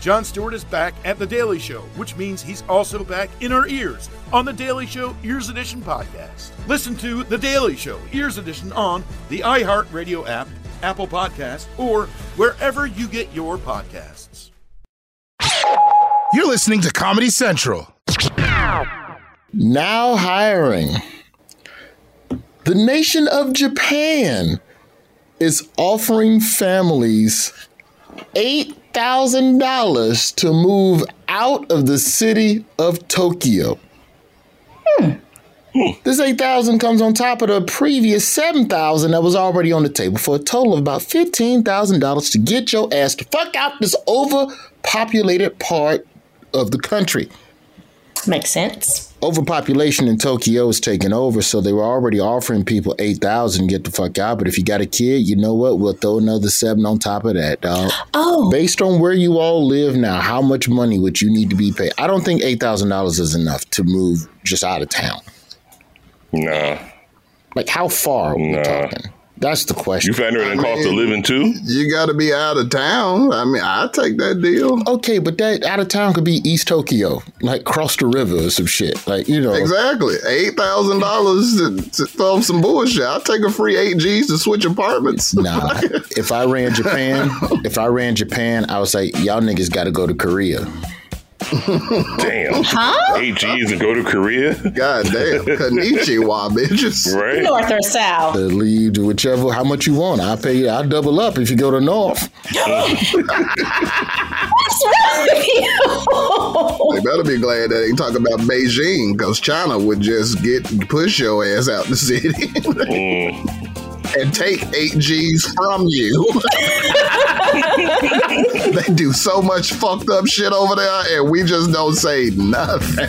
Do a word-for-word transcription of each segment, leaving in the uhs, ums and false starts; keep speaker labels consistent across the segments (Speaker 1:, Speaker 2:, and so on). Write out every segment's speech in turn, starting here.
Speaker 1: Jon Stewart is back at The Daily Show, which means he's also back in our ears on The Daily Show Ears Edition podcast. Listen to The Daily Show Ears Edition on the iHeartRadio app, Apple Podcasts, or wherever you get your podcasts.
Speaker 2: You're listening to Comedy Central.
Speaker 3: Now hiring. The nation of Japan is offering families eight thousand dollars to move out of the city of Tokyo. Hmm. This eight thousand dollars comes on top of the previous seven thousand dollars that was already on the table, for a total of about fifteen thousand dollars to get your ass the fuck out this overpopulated part of the country.
Speaker 4: Makes sense.
Speaker 3: Overpopulation in Tokyo is taking over, so they were already offering people eight thousand dollars to get the fuck out. But if you got a kid, you know what? We'll throw another seven on top of that, dog.
Speaker 4: Oh.
Speaker 3: Based on where you all live now, how much money would you need to be paid? I don't think eight thousand dollars is enough to move just out of town.
Speaker 5: Nah.
Speaker 3: Like, how far are we
Speaker 5: nah.
Speaker 3: talking? That's the question.
Speaker 5: You factor in the cost of living, too?
Speaker 6: You got to be out of town. I mean, I take that deal.
Speaker 3: Okay, but that out of town could be East Tokyo, like cross the river or some shit. Like, you know.
Speaker 6: Exactly. eight thousand dollars to, to throw some bullshit. I'll take a free eight G's to switch apartments.
Speaker 3: Nah. If I ran Japan, if I ran Japan, I would say, y'all niggas got to go to Korea.
Speaker 5: Damn.
Speaker 4: Huh?
Speaker 5: Eight G's and go to Korea?
Speaker 6: God damn. Konnichiwa, bitches.
Speaker 5: Right.
Speaker 4: North or south?
Speaker 3: To leave to whichever, how much you want. I'll pay you. I'll double up if you go to North.
Speaker 4: What's wrong with you?
Speaker 6: They better be glad that they talking about Beijing, because China would just get push your ass out the city.
Speaker 5: mm.
Speaker 6: And take eight G's from you. They do so much fucked up shit over there, and we just don't say nothing.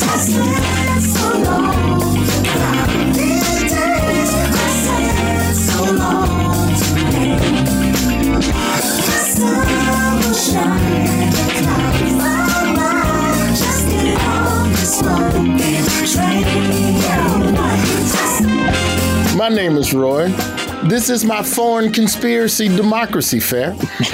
Speaker 3: My name is Roy. This is my foreign conspiracy democracy fair.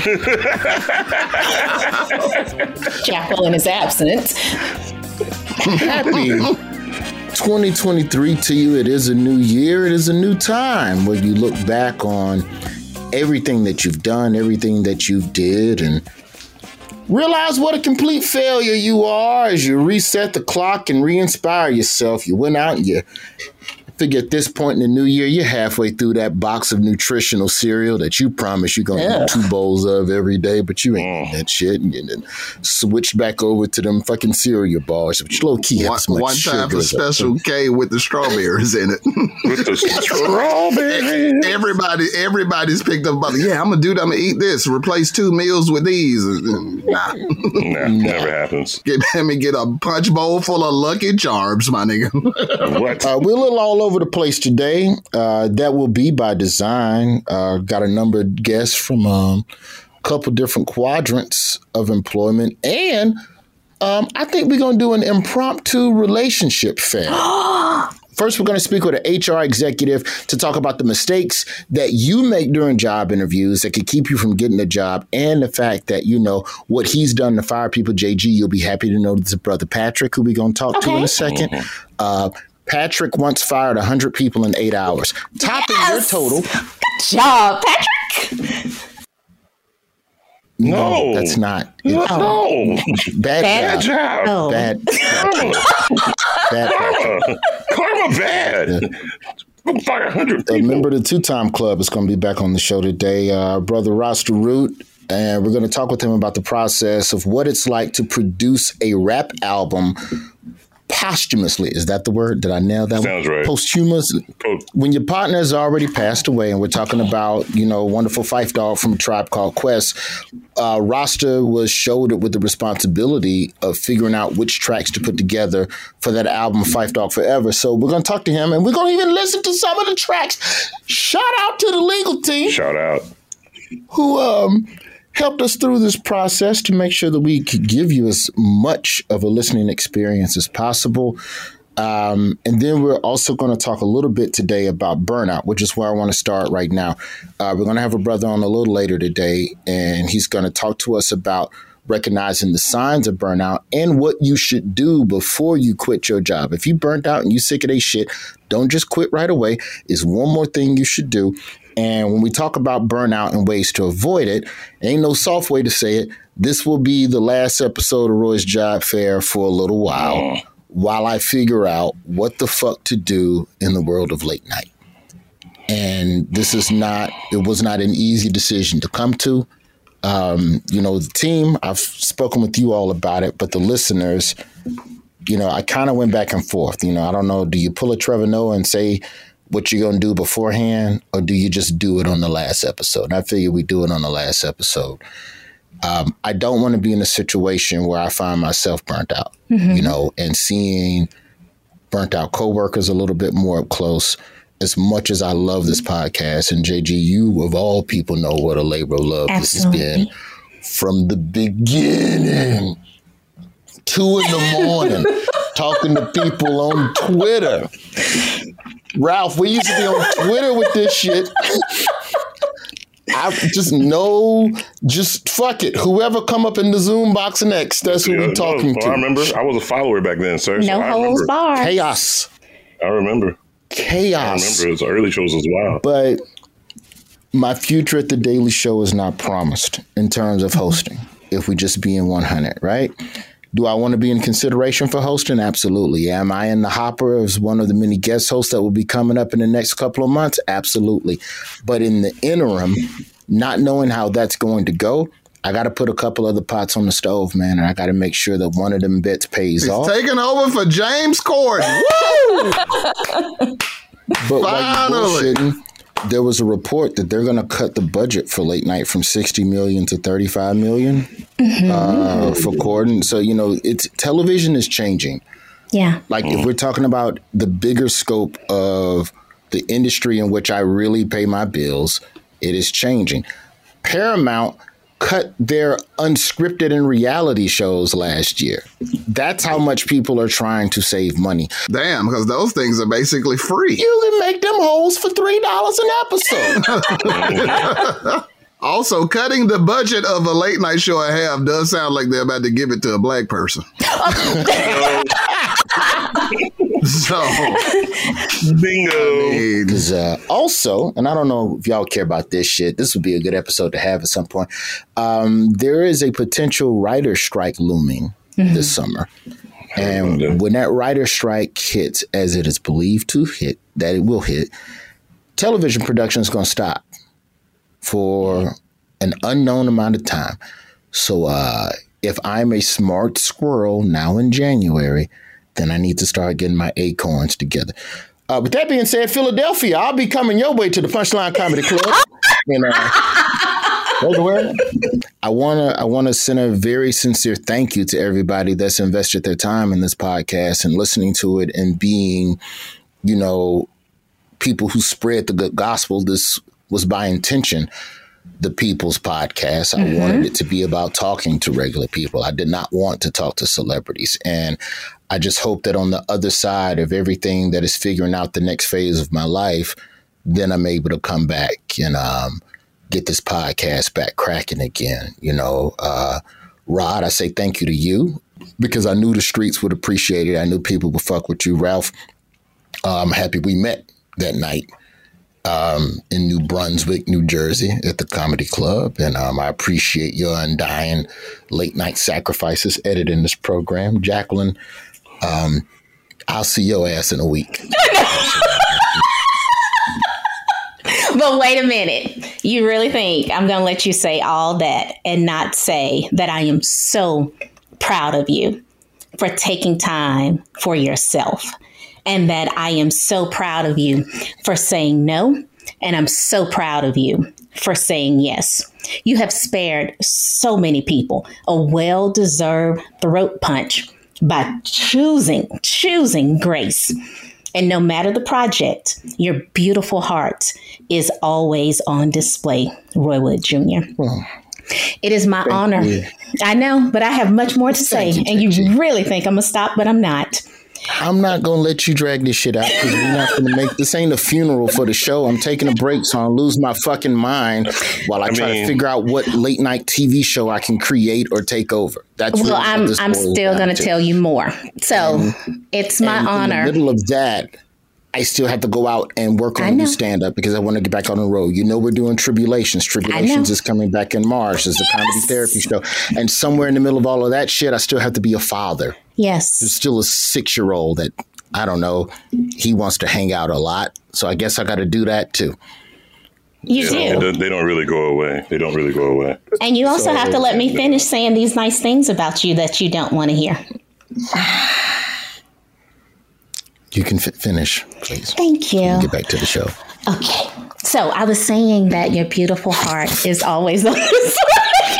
Speaker 4: Jackal in his absence.
Speaker 3: Happy twenty twenty-three to you. It is a new year. It is a new time where you look back on everything that you've done, everything that you did, and realize what a complete failure you are as you reset the clock and re-inspire yourself. You went out and you figure at this point in the new year, you're halfway through that box of nutritional cereal that you promise you're going to
Speaker 4: yeah.
Speaker 3: eat two bowls of every day, but you ain't eating that shit. And then switch back over to them fucking cereal bars, which low key have so much
Speaker 6: One
Speaker 3: sugar.
Speaker 6: time for Special K with the strawberries in it.
Speaker 5: With the strawberries.
Speaker 6: Everybody, everybody's picked up about, yeah, I'm going to do that. I'm going to eat this. Replace two meals with these. Nah.
Speaker 5: Nah, never happens.
Speaker 6: Get, let me get a punch bowl full of Lucky Charms, my nigga.
Speaker 5: What?
Speaker 3: Uh, we're a little all over the place today. Uh, that will be by design. Uh, got a number of guests from um, a couple different quadrants of employment. And um, I think we're going to do an impromptu relationship fair. First, we're going to speak with an H R executive to talk about the mistakes that you make during job interviews that could keep you from getting a job, and the fact that, you know, what he's done to fire people. J G, you'll be happy to know this is brother Patrick, who we're going to talk okay. to in a second. Mm-hmm. Uh, Patrick once fired one hundred people in eight hours, topping
Speaker 4: yes!
Speaker 3: your total.
Speaker 4: Good job, Patrick.
Speaker 3: No, no, that's not.
Speaker 5: No. no.
Speaker 3: Bad,
Speaker 5: bad job.
Speaker 3: job.
Speaker 4: No.
Speaker 3: Bad. Bad.
Speaker 5: Karma. Karma bad.
Speaker 3: Yeah.
Speaker 5: Fire one hundred people.
Speaker 3: A member of the Two Time Club is going to be back on the show today, uh, Brother Rasta Root. And we're going to talk with him about the process of what it's like to produce a rap album posthumously. Is that the word? Did I nail that?
Speaker 5: Sounds
Speaker 3: one?
Speaker 5: right.
Speaker 3: Posthumous. Post- when your partner has already passed away, and we're talking about, you know, wonderful Phife Dawg from a Tribe Called Quest, uh, Rasta was shouldered with the responsibility of figuring out which tracks to put together for that album, Phife Dawg Forever. So we're going to talk to him, and we're going to even listen to some of the tracks. Shout out to the legal team.
Speaker 5: Shout out.
Speaker 3: Who, um... helped us through this process to make sure that we could give you as much of a listening experience as possible. Um, and then we're also going to talk a little bit today about burnout, which is where I want to start right now. Uh, we're going to have a brother on a little later today, and he's going to talk to us about recognizing the signs of burnout and what you should do before you quit your job. If you burnt out and you sick of that shit, don't just quit right away. Is one more thing you should do. And when we talk about burnout and ways to avoid it, ain't no soft way to say it. This will be the last episode of Roy's Job Fair for a little while, mm. while I figure out what the fuck to do in the world of late night. And this is not, it was not an easy decision to come to. Um, you know, the team, I've spoken with you all about it, but the listeners, you know, I kind of went back and forth. You know, I don't know, do you pull a Trevor Noah and say what you're going to do beforehand, or do you just do it on the last episode? And I figure we do it on the last episode. Um, I don't want to be in a situation where I find myself burnt out, mm-hmm. you know, and seeing burnt out coworkers a little bit more up close. As much as I love this podcast, and J G, you of all people know what a labor of love Absolutely. This has been from the beginning. Two in the morning, talking to people on Twitter. Ralph, we used to be on Twitter with this shit. I just know, just fuck it. Whoever come up in the Zoom box next, that's who yeah, we're talking
Speaker 5: no,
Speaker 3: to.
Speaker 5: I remember. I was a follower back then, sir.
Speaker 4: No
Speaker 5: so
Speaker 4: holds barred.
Speaker 3: Chaos.
Speaker 5: I remember.
Speaker 3: Chaos.
Speaker 5: I remember his early shows as well.
Speaker 3: But my future at The Daily Show is not promised in terms of hosting, if we just be in one hundred, right? Do I want to be in consideration for hosting? Absolutely. Am I in the hopper as one of the many guest hosts that will be coming up in the next couple of months? Absolutely. But in the interim, not knowing how that's going to go, I got to put a couple other pots on the stove, man, and I got to make sure that one of them bets pays
Speaker 6: He's
Speaker 3: off.
Speaker 6: Taking over for James Corden. Woo!
Speaker 3: But
Speaker 6: finally,
Speaker 3: like there was a report that they're going to cut the budget for late night from sixty million to thirty-five million mm-hmm. uh, for Corden. So, you know, it's television is changing.
Speaker 4: Yeah.
Speaker 3: Like if we're talking about the bigger scope of the industry in which I really pay my bills, it is changing. Paramount cut their unscripted and reality shows last year. That's how much people are trying to save money.
Speaker 6: Damn, because those things are basically free.
Speaker 3: You can make them holes for three dollars an episode.
Speaker 6: Also, cutting the budget of a late night show in half does sound like they're about to give it to a black person. So,
Speaker 5: bingo.
Speaker 3: Because uh, also, and I don't know if y'all care about this shit, this would be a good episode to have at some point. Um, there is a potential writer strike looming mm-hmm. this summer. And okay. when that writer strike hits, as it is believed to hit, that it will hit, television production is going to stop for an unknown amount of time. So uh, if I'm a smart squirrel now in January, then I need to start getting my acorns together. Uh, with that being said, Philadelphia, I'll be coming your way to the Punchline Comedy Club. And, uh, where? I wanna, I wanna send a very sincere thank you to everybody that's invested their time in this podcast and listening to it and being, you know, people who spread the good gospel. This was by intention. The People's Podcast. I mm-hmm. wanted it to be about talking to regular people. I did not want to talk to celebrities. And I just hope that on the other side of everything that is figuring out the next phase of my life, then I'm able to come back and um, get this podcast back cracking again. You know, uh, Rod, I say thank you to you because I knew the streets would appreciate it. I knew people would fuck with you. Ralph, uh, I'm happy we met that night. Um, in New Brunswick, New Jersey at the Comedy Club. And um, I appreciate your undying late night sacrifices editing this program. Jacqueline, um, I'll see your ass in a week.
Speaker 4: But wait a minute. You really think I'm going to let you say all that and not say that I am so proud of you for taking time for yourself? And that I am so proud of you for saying no. And I'm so proud of you for saying yes. You have spared so many people a well-deserved throat punch by choosing, choosing grace. And no matter the project, your beautiful heart is always on display, Roy Wood Junior Oh. It is my honor. You. I know, but I have much more to say. You, and you really think I'm going to stop, but I'm not.
Speaker 3: I'm not going to let you drag this shit out because we're not going to make this ain't a funeral for the show. I'm taking a break so I don't lose my fucking mind while I, I try mean, to figure out what late night T V show I can create or take over. That's
Speaker 4: well,
Speaker 3: really
Speaker 4: I'm I'm still going to tell you more. So and, it's my
Speaker 3: and
Speaker 4: honor.
Speaker 3: In the middle of that, I still have to go out and work on new stand-up because I want to get back on the road. You know we're doing Tribulations. Tribulations is coming back in March. It's a yes. comedy therapy show. And somewhere in the middle of all of that shit, I still have to be a father.
Speaker 4: Yes.
Speaker 3: There's still a six-year-old that, I don't know, he wants to hang out a lot. So I guess I got to do that too.
Speaker 4: You
Speaker 5: yeah,
Speaker 4: do.
Speaker 5: They don't really go away. They don't really go away.
Speaker 4: And you also so, have to let me finish saying these nice things about you that you don't want to hear.
Speaker 3: You can f- finish, please.
Speaker 4: Thank you.
Speaker 3: Get back to the show.
Speaker 4: Okay. So I was saying that your beautiful heart is always on this way.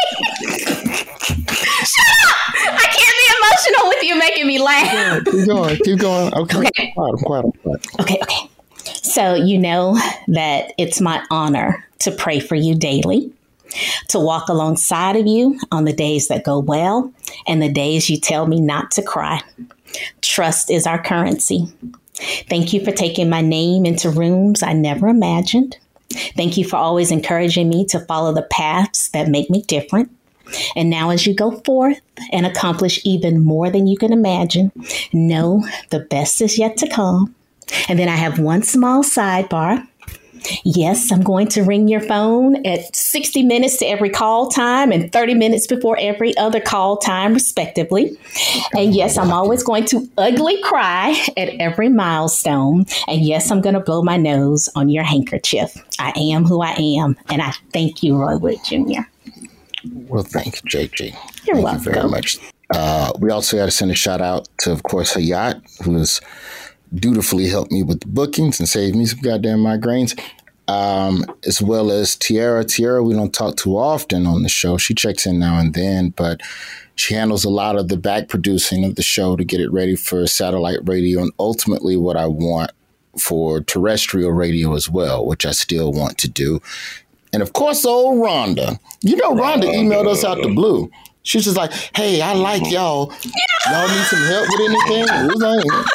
Speaker 4: Shut up! I can't be emotional with you making me laugh.
Speaker 3: Keep going. Keep going. Okay.
Speaker 4: Okay.
Speaker 3: I'm quiet. I'm quiet. I'm quiet.
Speaker 4: Okay. Okay. So you know that it's my honor to pray for you daily, to walk alongside of you on the days that go well and the days you tell me not to cry. Trust is our currency. Thank you for taking my name into rooms I never imagined. Thank you for always encouraging me to follow the paths that make me different. And now as you go forth and accomplish even more than you can imagine, know the best is yet to come. And then I have one small sidebar. Yes, I'm going to ring your phone at sixty minutes to every call time and thirty minutes before every other call time, respectively. And yes, I'm always going to ugly cry at every milestone. And yes, I'm going to blow my nose on your handkerchief. I am who I am. And I thank you, Roy Wood Junior
Speaker 3: Well, thank you, J G.
Speaker 4: You're
Speaker 3: thank
Speaker 4: welcome.
Speaker 3: you very much. Uh, we also got to send a shout out to, of course, Hayat, who has dutifully helped me with the bookings and saved me some goddamn migraines. Um, as well as Tiara. Tiara, we don't talk too often on the show. She checks in now and then, but she handles a lot of the back producing of the show to get it ready for satellite radio and ultimately what I want for terrestrial radio as well, which I still want to do. And of course, old Rhonda. You know, Rhonda emailed us out the blue. She's just like, hey, I like y'all. Y'all need some help with anything? It was like,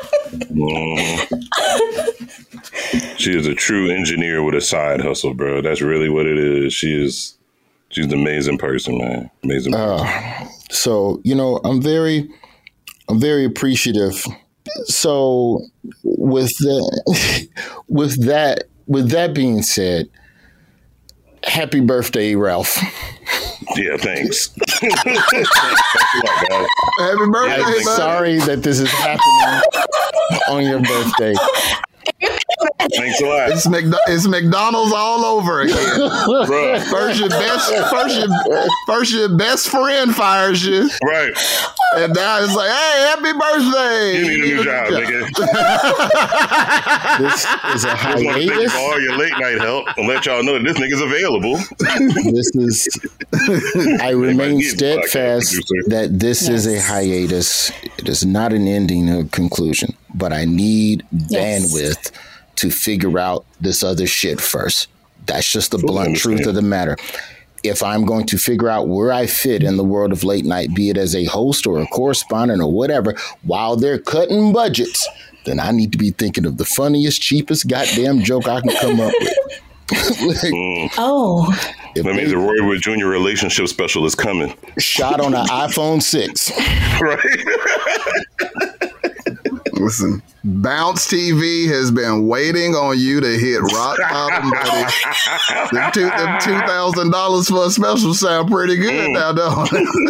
Speaker 5: Mm. She is a true engineer with a side hustle, bro. That's really what it is. She is, she's an amazing person, man. Amazing person.
Speaker 3: Uh, so, you know, I'm very, I'm very appreciative. So with that, with that, with that being said, happy birthday, Ralph.
Speaker 5: Yeah, thanks. Thanks a lot, guys.
Speaker 6: Happy birthday,
Speaker 3: I'm
Speaker 6: man.
Speaker 3: sorry that this is happening on your birthday.
Speaker 5: Thanks a lot.
Speaker 6: It's, McDo- it's McDonald's all over again.
Speaker 5: Bruh.
Speaker 6: First your best, first your, first your best friend fires you,
Speaker 5: Right.
Speaker 6: and now it's like, hey, happy birthday!
Speaker 5: You need a new job, nigga.
Speaker 3: This is a
Speaker 5: I just want to thank you
Speaker 3: hiatus.
Speaker 5: for all your late night help and let y'all know that this nigga's available.
Speaker 3: This is, I remain steadfast that this is a hiatus. It is not an ending or conclusion, but I need
Speaker 4: Yes.
Speaker 3: bandwidth to figure out this other shit first. That's just the
Speaker 5: Totally
Speaker 3: blunt
Speaker 5: understand.
Speaker 3: truth of the matter. If I'm going to figure out where I fit in the world of late night, be it as a host or a correspondent or whatever, while they're cutting budgets, then I need to be thinking of the funniest, cheapest goddamn joke I can come up with. Like,
Speaker 5: Mm.
Speaker 4: Oh,
Speaker 3: if
Speaker 5: That means
Speaker 3: they
Speaker 5: the Roy Wood Junior relationship special is coming.
Speaker 3: shot on an iPhone six.
Speaker 5: Right?
Speaker 6: Listen, Bounce T V has been waiting on you to hit rock bottom, buddy. Them two, them two thousand dollars for a special sound pretty good
Speaker 5: Mm.
Speaker 6: now, don't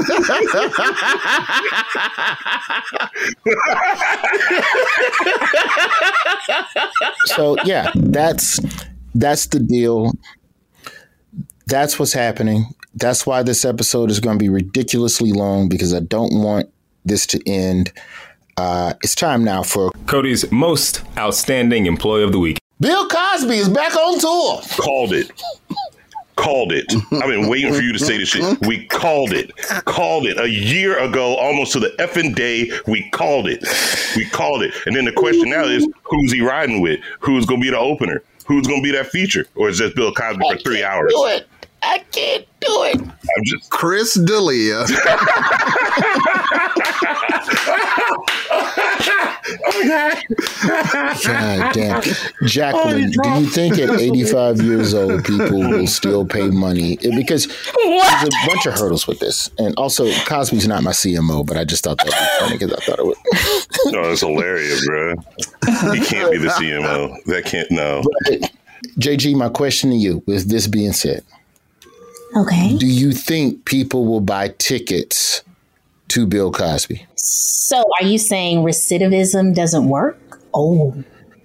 Speaker 3: So yeah, that's that's the deal. That's what's happening. That's why this episode is going to be ridiculously long because I don't want this to end. Uh, it's time now for
Speaker 7: Cody's most outstanding employee of the week.
Speaker 3: Bill Cosby is back on tour.
Speaker 5: Called it. Called it. I've been waiting for you to say this shit. We called it. Called it. A year ago, almost to the effing day, we called it. We called it. And then the question now is, who's he riding with? Who's going to be the opener? Who's going to be that feature? Or is just Bill Cosby for three hours?
Speaker 3: Do it. I can't do it.
Speaker 5: I'm just...
Speaker 6: Chris D'Elia.
Speaker 3: God damn. Jacqueline, do you think at eighty-five years old, people will still pay money? Because there's a bunch of hurdles with this. And also, Cosby's not my C M O, but I just thought that would be funny because I thought it would.
Speaker 5: No, it's hilarious, bro. He can't be the C M O. That can't, no.
Speaker 3: But, J G, my question to you, with this being said.
Speaker 4: Okay.
Speaker 3: Do you think people will buy tickets to Bill Cosby?
Speaker 4: So are you saying recidivism doesn't work? Oh.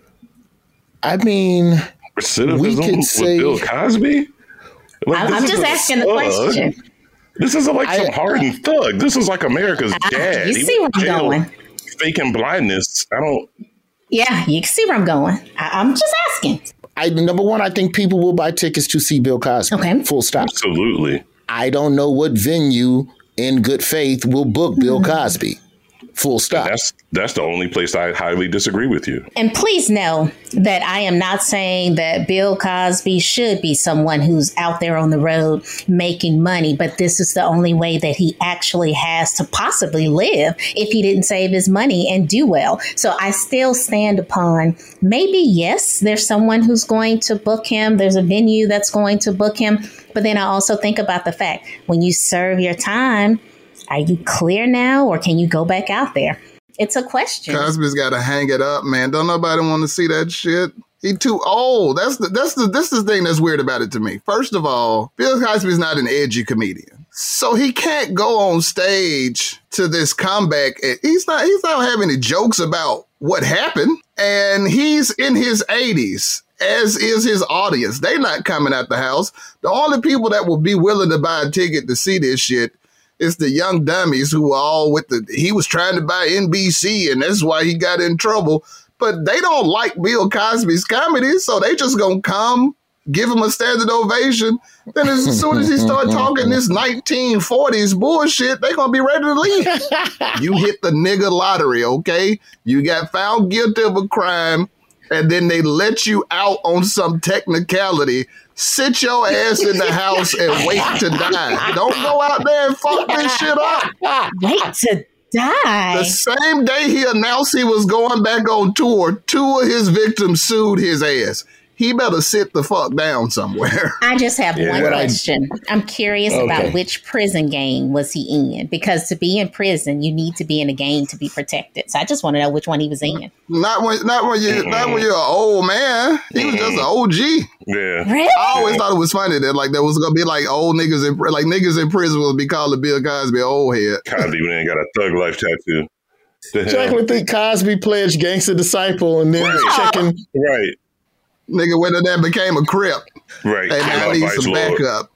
Speaker 3: I mean,
Speaker 5: recidivism
Speaker 3: we could
Speaker 5: with
Speaker 3: say,
Speaker 5: Bill Cosby? Like,
Speaker 4: I'm, I'm just asking thug. the question.
Speaker 5: This isn't like some I, hardened thug. This is like America's
Speaker 4: I,
Speaker 5: dad.
Speaker 4: You
Speaker 5: he
Speaker 4: see where I'm going.
Speaker 5: Faking blindness. I don't.
Speaker 4: Yeah, you can see where I'm going. I, I'm just asking.
Speaker 3: I, number one, I think people will buy tickets to see Bill Cosby. Okay. Full stop.
Speaker 5: Absolutely.
Speaker 3: I don't know what venue in good faith will book mm-hmm. Bill Cosby. Full stop.
Speaker 5: And that's that's the only place I highly disagree with you.
Speaker 4: And please know that I am not saying that Bill Cosby should be someone who's out there on the road making money, but this is the only way that he actually has to possibly live if he didn't save his money and do well. So I still stand upon maybe, yes, there's someone who's going to book him. There's a venue that's going to book him. But then I also think about the fact when you serve your time, are you clear now or can you go back out there? It's a question.
Speaker 6: Cosby's got to hang it up, man. Don't nobody want to see that shit. He too old. That's the that's the this is the thing that's weird about it to me. First of all, Bill Cosby's not an edgy comedian. So he can't go on stage to this comeback. He's not he's not having any jokes about what happened. And he's in his eighties. As is his audience. They're not coming out the house. The only people that will be willing to buy a ticket to see this shit is the young dummies who are all with the, he was trying to buy N B C and that's why he got in trouble. But they don't like Bill Cosby's comedy, so they just gonna come, give him a standing ovation. Then as soon as he start talking this nineteen forties bullshit, they gonna be ready to leave. You hit the nigga lottery, okay? You got found guilty of a crime, and then they let you out on some technicality. Sit your ass in the house and wait to die. Don't go out there and fuck this shit up.
Speaker 4: Wait to die?
Speaker 6: The same day he announced he was going back on tour, two of his victims sued his ass. He better sit the fuck down somewhere.
Speaker 4: I just have yeah. one question. I'm curious
Speaker 3: okay.
Speaker 4: about which prison gang was he in? Because to be in prison, you need to be in a gang to be protected. So I just want to know which one he was in.
Speaker 6: Not when, not when you, mm-hmm. not when you're an old man. He was just an O G.
Speaker 5: Yeah.
Speaker 4: Really?
Speaker 6: I always thought it was funny that like there was gonna be like old niggas in like niggas in prison would be calling Bill Cosby old head.
Speaker 5: Cosby man got a thug life tattoo.
Speaker 3: Jacqueline think Cosby pledged Gangsta Disciple and then
Speaker 5: right.
Speaker 3: checking
Speaker 5: right.
Speaker 6: Nigga went in there and became a Crip.
Speaker 5: Right.
Speaker 6: And now I need some backup.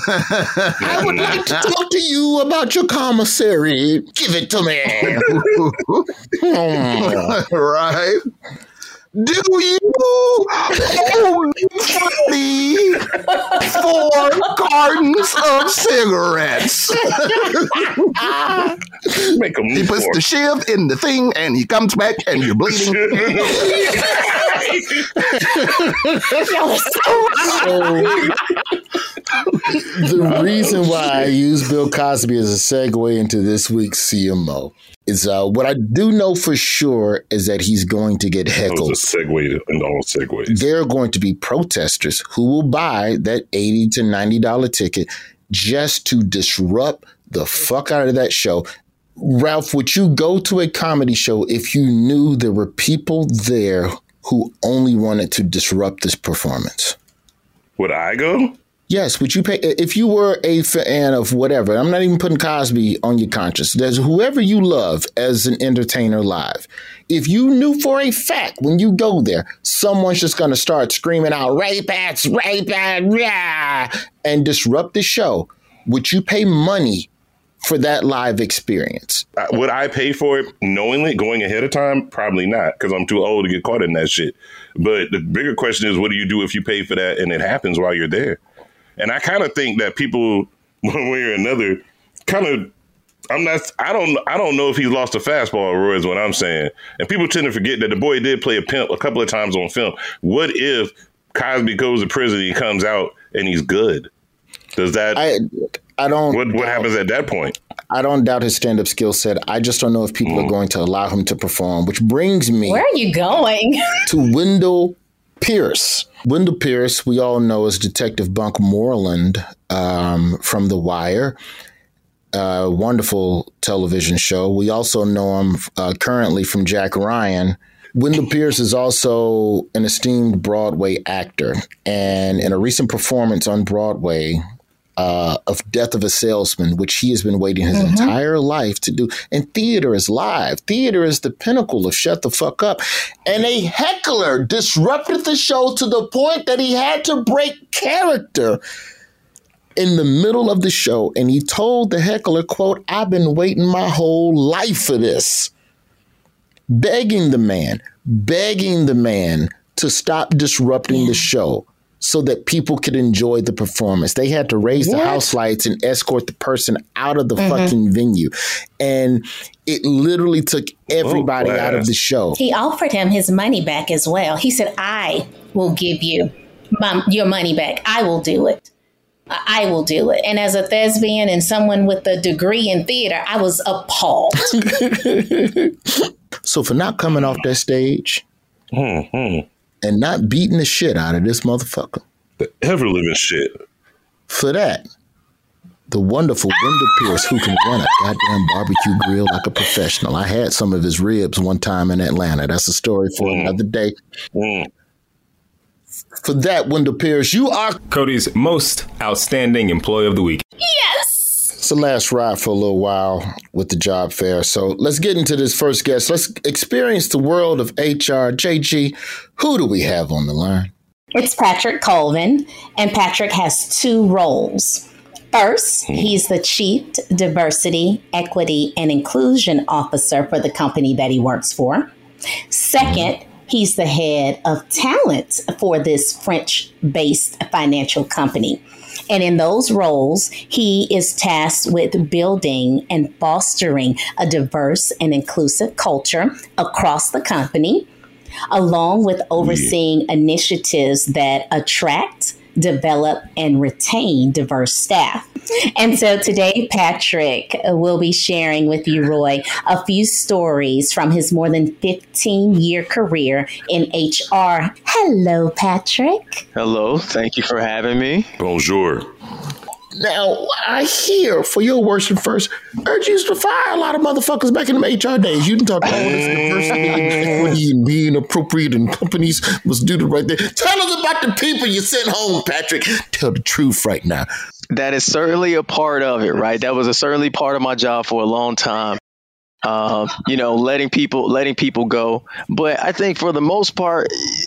Speaker 3: I would like to talk to you about your commissary. Give it to me.
Speaker 6: Right. Do you owe me four cartons of cigarettes?
Speaker 5: Make him
Speaker 6: he puts
Speaker 5: more.
Speaker 6: the shiv in the thing and he comes back and you're bleeding.
Speaker 3: So, the reason why I use Bill Cosby as a segue into this week's C M O is uh, what I do know for sure is that he's going to get heckled.
Speaker 5: That was a segue into all segues.
Speaker 3: There are going to be protesters who will buy that eighty to ninety dollars ticket just to disrupt the fuck out of that show. Ralph, would you go to a comedy show if you knew there were people there who only wanted to disrupt this performance?
Speaker 5: Would I go?
Speaker 3: Yes. Would you pay if you were a fan of whatever? I'm not even putting Cosby on your conscience. There's whoever you love as an entertainer live. If you knew for a fact when you go there, someone's just going to start screaming out rapists, rapists, yeah, and disrupt the show, would you pay money for that live experience?
Speaker 5: Uh, would I pay for it knowingly, going ahead of time? Probably not, because I'm too old to get caught in that shit. But the bigger question is, what do you do if you pay for that and it happens while you're there? And I kind of think that people, one way or another, kind of, I'm not, I don't, I don't know if he's lost a fastball, Roy, is what I'm saying. And people tend to forget that the boy did play a pimp a couple of times on film. What if Cosby goes to prison, he comes out and he's good? Does that?
Speaker 3: I, I don't.
Speaker 5: What what
Speaker 3: doubt,
Speaker 5: happens at that point?
Speaker 3: I don't doubt his stand-up skill set. I just don't know if people mm. are going to allow him to perform, which brings me...
Speaker 4: Where are you going?
Speaker 3: to Wendell Pierce. Wendell Pierce, we all know as Detective Bunk Moreland um, from The Wire. Uh, wonderful television show. We also know him uh, currently from Jack Ryan. Wendell Pierce is also an esteemed Broadway actor. And in a recent performance on Broadway... Uh, of Death of a Salesman, which he has been waiting his mm-hmm. entire life to do. And theater is live. Theater is the pinnacle of shut the fuck up. And a heckler disrupted the show to the point that he had to break character in the middle of the show. And he told the heckler, quote, "I've been waiting my whole life for this." Begging the man, begging the man to stop disrupting yeah. the show, so that people could enjoy the performance. They had to raise what? the house lights and escort the person out of the mm-hmm. fucking venue. And it literally took everybody oh, out of the show.
Speaker 4: He offered him his money back as well. He said, "I will give you my, your money back. I will do it. I will do it." And as a thespian and someone with a degree in theater, I was appalled.
Speaker 3: So for not coming off that stage,
Speaker 5: mm-hmm.
Speaker 3: and not beating the shit out of this motherfucker.
Speaker 5: The ever living shit.
Speaker 3: For that, the wonderful Wendell Pierce, who can run a goddamn barbecue grill like a professional. I had some of his ribs one time in Atlanta. That's a story for mm. another day.
Speaker 5: Mm.
Speaker 3: For that, Wendell Pierce, you are
Speaker 7: Cody's most outstanding employee of the week.
Speaker 4: Yes.
Speaker 3: It's the last ride for a little while with the job fair. So let's get into this first guest. Let's experience the world of H R. J G, who do we have on the line?
Speaker 4: It's Patrick Colvin, and Patrick has two roles. First, he's the Chief Diversity, Equity, and Inclusion Officer for the company that he works for. Second, he's the head of talent for this French-based financial company. And in those roles, he is tasked with building and fostering a diverse and inclusive culture across the company, along with overseeing yeah. initiatives that attract, develop, and retain diverse staff. And so today, Patrick will be sharing with you, Roy, a few stories from his more than fifteen-year career in H R. Hello, Patrick.
Speaker 8: Hello. Thank you for having me.
Speaker 5: Bonjour.
Speaker 3: Now, I hear, for your worship first, urge you to fire a lot of motherfuckers back in the H R days. You didn't talk about all this diversity and equity and being appropriate, and companies must do the right thing. Tell us about the people you sent home, Patrick. Tell the truth right now.
Speaker 8: That is certainly a part of it, right? That was a certainly part of my job for a long time. Uh, you know, letting people letting people go. But I think for the most part,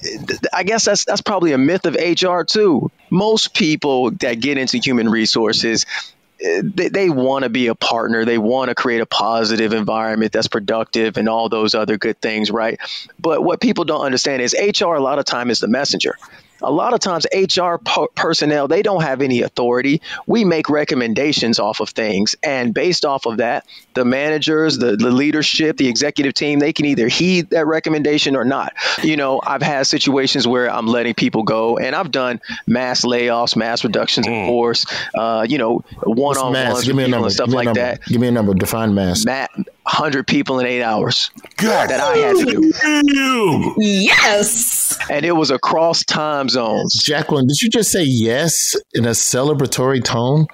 Speaker 8: I guess that's that's probably a myth of H R too. Most people that get into human resources, they, they want to be a partner. They want to create a positive environment that's productive and all those other good things, right? But what people don't understand is H R a lot of time is the messenger. A lot of times H R po- personnel, they don't have any authority. We make recommendations off of things. And based off of that, the managers, the, the leadership, the executive team, they can either heed that recommendation or not. You know, I've had situations where I'm letting people go, and I've done mass layoffs, mass reductions in force, uh, you know, one-on-ones with people and stuff like that.
Speaker 3: Give me a number. Define mass.
Speaker 8: Matt, one hundred people in eight hours.
Speaker 5: God.
Speaker 8: That I had to
Speaker 5: do.
Speaker 4: Yes.
Speaker 8: And it was across time zones.
Speaker 3: Jacqueline, did you just say yes in a celebratory tone?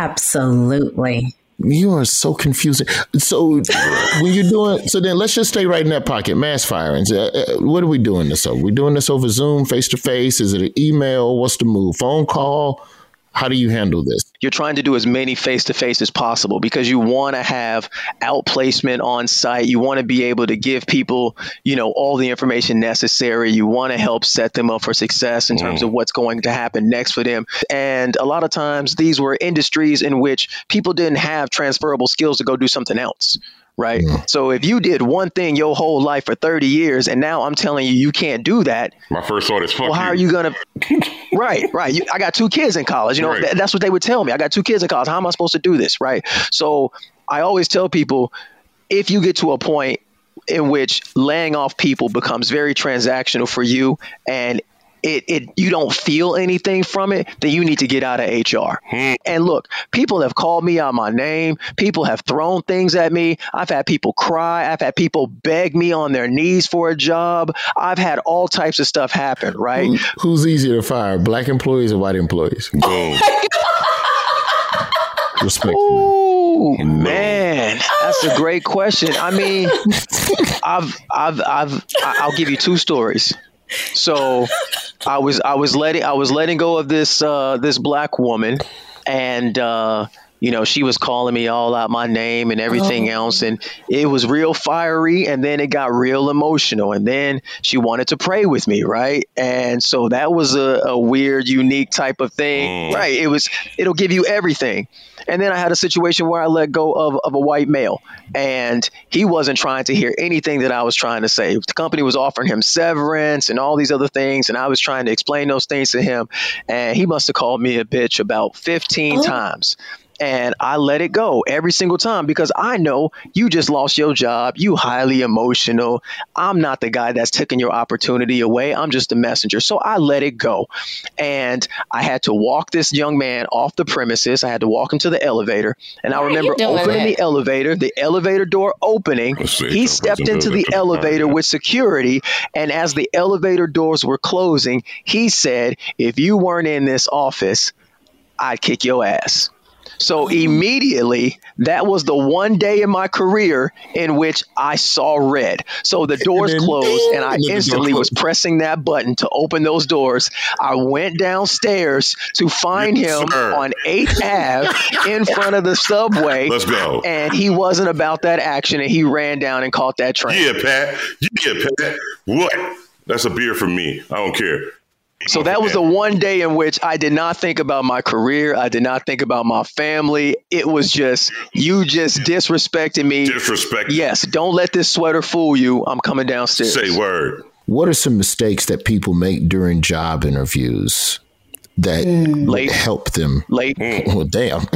Speaker 4: Absolutely.
Speaker 3: You are so confusing. So when you're doing, so then let's just stay right in that pocket. Mass firings. Uh, uh, what are we doing this over? We doing this over Zoom, face to face? Is it an email? What's the move? Phone call? How do you handle this?
Speaker 8: You're trying to do as many face-to-face as possible because you want to have outplacement on site. You want to be able to give people, you know, all the information necessary. You want to help set them up for success in terms mm. of what's going to happen next for them. And a lot of times these were industries in which people didn't have transferable skills to go do something else. Right. Yeah. So if you did one thing your whole life for thirty years and now I'm telling you you can't do that.
Speaker 5: My first thought is fuck
Speaker 8: well, how
Speaker 5: you.
Speaker 8: are you going to? Right. Right. You, I got two kids in college. You know, right. th- that's what they would tell me. I got two kids in college. How am I supposed to do this? Right. So I always tell people, if you get to a point in which laying off people becomes very transactional for you and it, it you don't feel anything from it, then you need to get out of H R. Hmm. And look, people have called me out my name. People have thrown things at me. I've had people cry. I've had people beg me on their knees for a job. I've had all types of stuff happen, right?
Speaker 3: Who, who's easier to fire, black employees or white employees? Boom. Respect.
Speaker 8: Ooh, man, that's a great question. I mean, I've, I've, I've, I'll give you two stories. So, I was, I was letting, I was letting go of this, uh, this black woman, and uh, you know, she was calling me all out my name and everything oh. else, and it was real fiery. And then it got real emotional, and then she wanted to pray with me, right? And so that was a, a weird, unique type of thing, mm. right? It was, it'll give you everything. And then I had a situation where I let go of, of a white male, and he wasn't trying to hear anything that I was trying to say. The company was offering him severance and all these other things, and I was trying to explain those things to him, and he must have called me a bitch about fifteen oh. times. And I let it go every single time because I know you just lost your job. You highly emotional. I'm not the guy that's taking your opportunity away. I'm just a messenger. So I let it go. And I had to walk this young man off the premises. I had to walk him to the elevator. And I remember opening the elevator, the elevator door opening. He stepped into the elevator with security. And as the elevator doors were closing, he said, if you weren't in this office, I'd kick your ass. So immediately, that was the one day in my career in which I saw red. So the doors closed, and I instantly was pressing that button to open those doors. I went downstairs to find him on eighth Avenue in front of the subway.
Speaker 5: Let's go.
Speaker 8: And he wasn't about that action, and he ran down and caught that train.
Speaker 5: Yeah, Pat. Yeah, Pat. What? That's a beer for me. I don't care.
Speaker 8: So that was the one day in which I did not think about my career. I did not think about my family. It was just, you just disrespected me.
Speaker 5: Disrespect.
Speaker 8: Yes. Don't let this sweater fool you. I'm coming downstairs.
Speaker 5: Say word.
Speaker 3: What are some mistakes that people make during job interviews that mm.
Speaker 8: Late.
Speaker 3: help them?
Speaker 8: Late.
Speaker 3: Mm. Well, damn.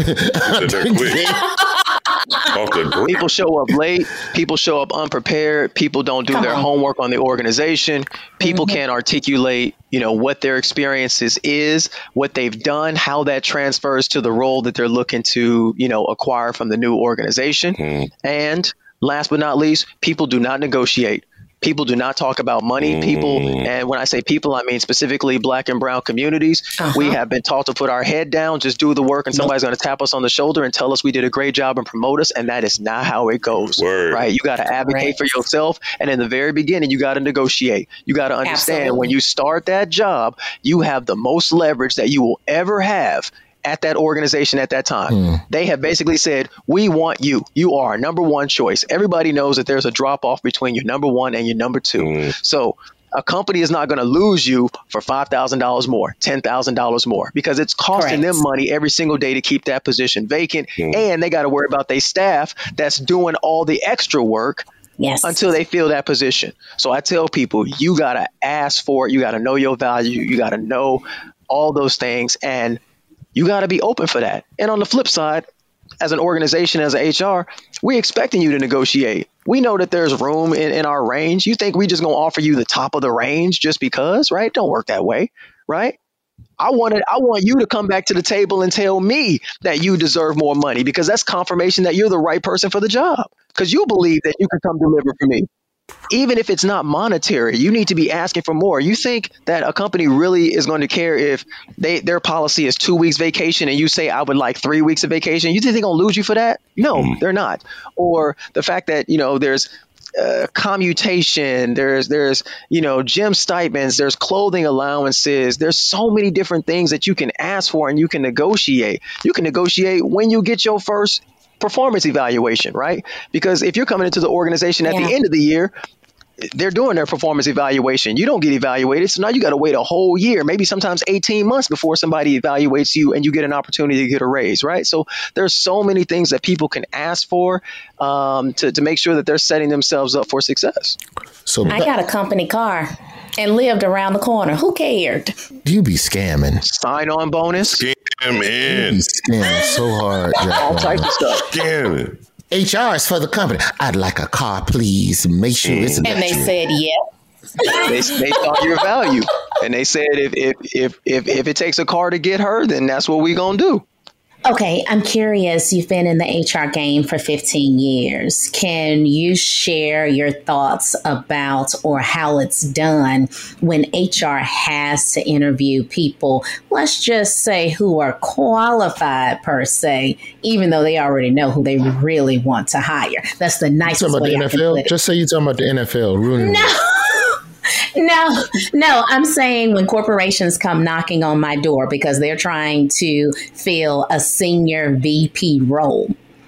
Speaker 8: People show up late. People show up unprepared. People don't do Come their on. homework on the organization. People mm-hmm. can't articulate, you know, what their experiences is, what they've done, how that transfers to the role that they're looking to, you know, acquire from the new organization. Mm. And last but not least, people do not negotiate. People do not talk about money. People, and when I say people, I mean specifically black and brown communities. Uh-huh. We have been taught to put our head down, just do the work, and somebody's going to tap us on the shoulder and tell us we did a great job and promote us. And that is not how it goes. Word. Right? You got to advocate right. for yourself. And in the very beginning, you got to negotiate. You got to understand Absolutely. when you start that job, you have the most leverage that you will ever have at that organization at that time. Mm. They have basically said, we want you. You are our number one choice. Everybody knows that there's a drop off between your number one and your number two. Mm. So a company is not going to lose you for five thousand dollars more, ten thousand dollars more, because it's costing Correct. them money every single day to keep that position vacant. Mm. And they got to worry about their staff that's doing all the extra work Yes. until they fill that position. So I tell people, you got to ask for it. You got to know your value. You got to know all those things. And you got to be open for that. And on the flip side, as an organization, as an H R, we're expecting you to negotiate. We know that there's room in, in our range. You think we just going to offer you the top of the range just because, right? Don't work that way, right? I wanted, I want you to come back to the table and tell me that you deserve more money, because that's confirmation that you're the right person for the job, because you believe that you can come deliver for me. Even if it's not monetary, you need to be asking for more. You think that a company really is going to care if they their policy is two weeks vacation and you say, I would like three weeks of vacation? You think they're going to lose you for that? No, mm. they're not. Or the fact that, you know, there's uh, commutation, there's, there's, you know, gym stipends, there's clothing allowances. There's so many different things that you can ask for and you can negotiate. You can negotiate when you get your first performance evaluation, right? Because if you're coming into the organization at yeah. the end of the year, they're doing their performance evaluation. You don't get evaluated. So now you got to wait a whole year, maybe sometimes eighteen months before somebody evaluates you and you get an opportunity to get a raise, right? So there's so many things that people can ask for um, to, to make sure that they're setting themselves up for success.
Speaker 4: So I got a company car and lived around the corner. Who cared?
Speaker 3: You be scamming.
Speaker 8: Sign on bonus.
Speaker 5: Scamming.
Speaker 3: You be scamming so hard.
Speaker 8: All types of stuff.
Speaker 5: Scamming.
Speaker 3: H R is for the company. I'd like a car, please. Make sure it's
Speaker 4: And they
Speaker 3: you.
Speaker 4: said yes.
Speaker 8: They, they saw your value, and they said if if if if if it takes a car to get her, then that's what we gonna do.
Speaker 4: Okay, I'm curious. You've been in the H R game for fifteen years. Can you share your thoughts about or how it's done when H R has to interview people, let's just say, who are qualified per se, even though they already know who they really want to hire? That's the nicest way I can put it.
Speaker 3: Just say you're talking about the N F L. Rooney.
Speaker 4: No. No, no, I'm saying when corporations come knocking on my door because they're trying to fill a senior V P role,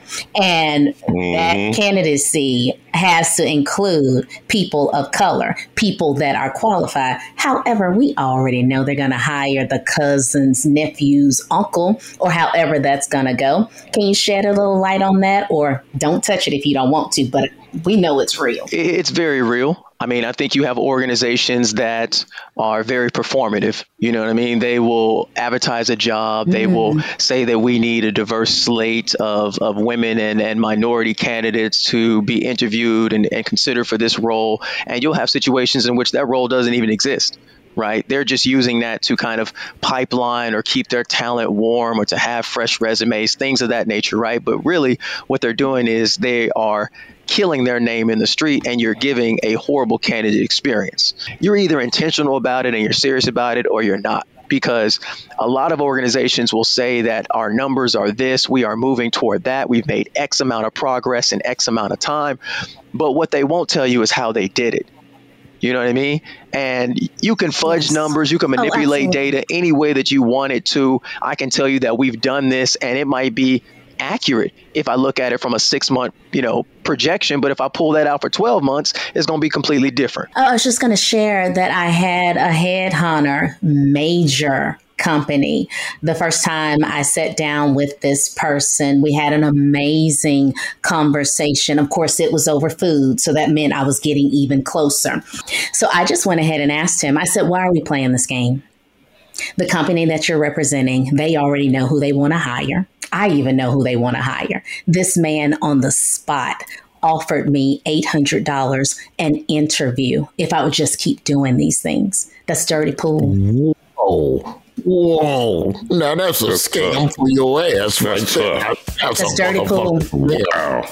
Speaker 4: and mm-hmm. that candidacy has to include people of color, people that are qualified. However, we already know they're going to hire the cousin's nephew's uncle, or however that's going to go. Can you shed a little light on that, or don't touch it if you don't want to, but we know it's real.
Speaker 8: It's very real. I mean, I think you have organizations that are very performative. You know what I mean? They will advertise a job. They mm. will say that we need a diverse slate of, of women and, and minority candidates to be interviewed and, and considered for this role. And you'll have situations in which that role doesn't even exist. Right. They're just using that to kind of pipeline or keep their talent warm or to have fresh resumes, things of that nature. Right. But really what they're doing is they are killing their name in the street, and you're giving a horrible candidate experience. You're either intentional about it and you're serious about it, or you're not. Because a lot of organizations will say that our numbers are this, we are moving toward that, we've made X amount of progress in X amount of time. But what they won't tell you is how they did it. You know what I mean? And you can fudge yes. numbers. You can manipulate oh, data any way that you want it to. I can tell you that we've done this, and it might be accurate if I look at it from a six month, you know, projection. But if I pull that out for twelve months, it's going to be completely different.
Speaker 4: I was just going to share that I had a headhunter, major company. The first time I sat down with this person, we had an amazing conversation. Of course, it was over food, so that meant I was getting even closer. So I just went ahead and asked him, I said, why are we playing this game? The company that you're representing, they already know who they want to hire. I even know who they want to hire. This man on the spot offered me eight hundred dollars an interview if I would just keep doing these things. That's dirty pool.
Speaker 3: Whoa. Whoa. Now that's a that's scam tough. For your ass. Right
Speaker 5: that's
Speaker 3: there.
Speaker 5: That's,
Speaker 4: that's dirty pool.
Speaker 5: Wow.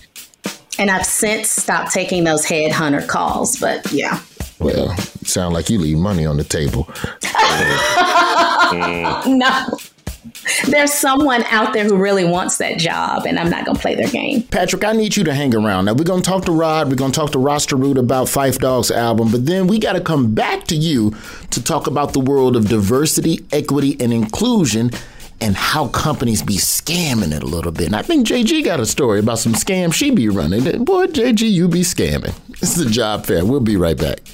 Speaker 4: And I've since stopped taking those headhunter calls, but yeah.
Speaker 3: Well, it sounds like you leave money on the table.
Speaker 4: No. There's someone out there who really wants that job, and I'm not going to play their game.
Speaker 3: Patrick, I need you to hang around. Now, we're going to talk to Rod. We're going to talk to Roster Root about Phife Dawg's album, but then we got to come back to you to talk about the world of diversity, equity, and inclusion and how companies be scamming it a little bit. And I think J G got a story about some scams she be running. Boy, J G, you be scamming. This is a job fair. We'll be right back.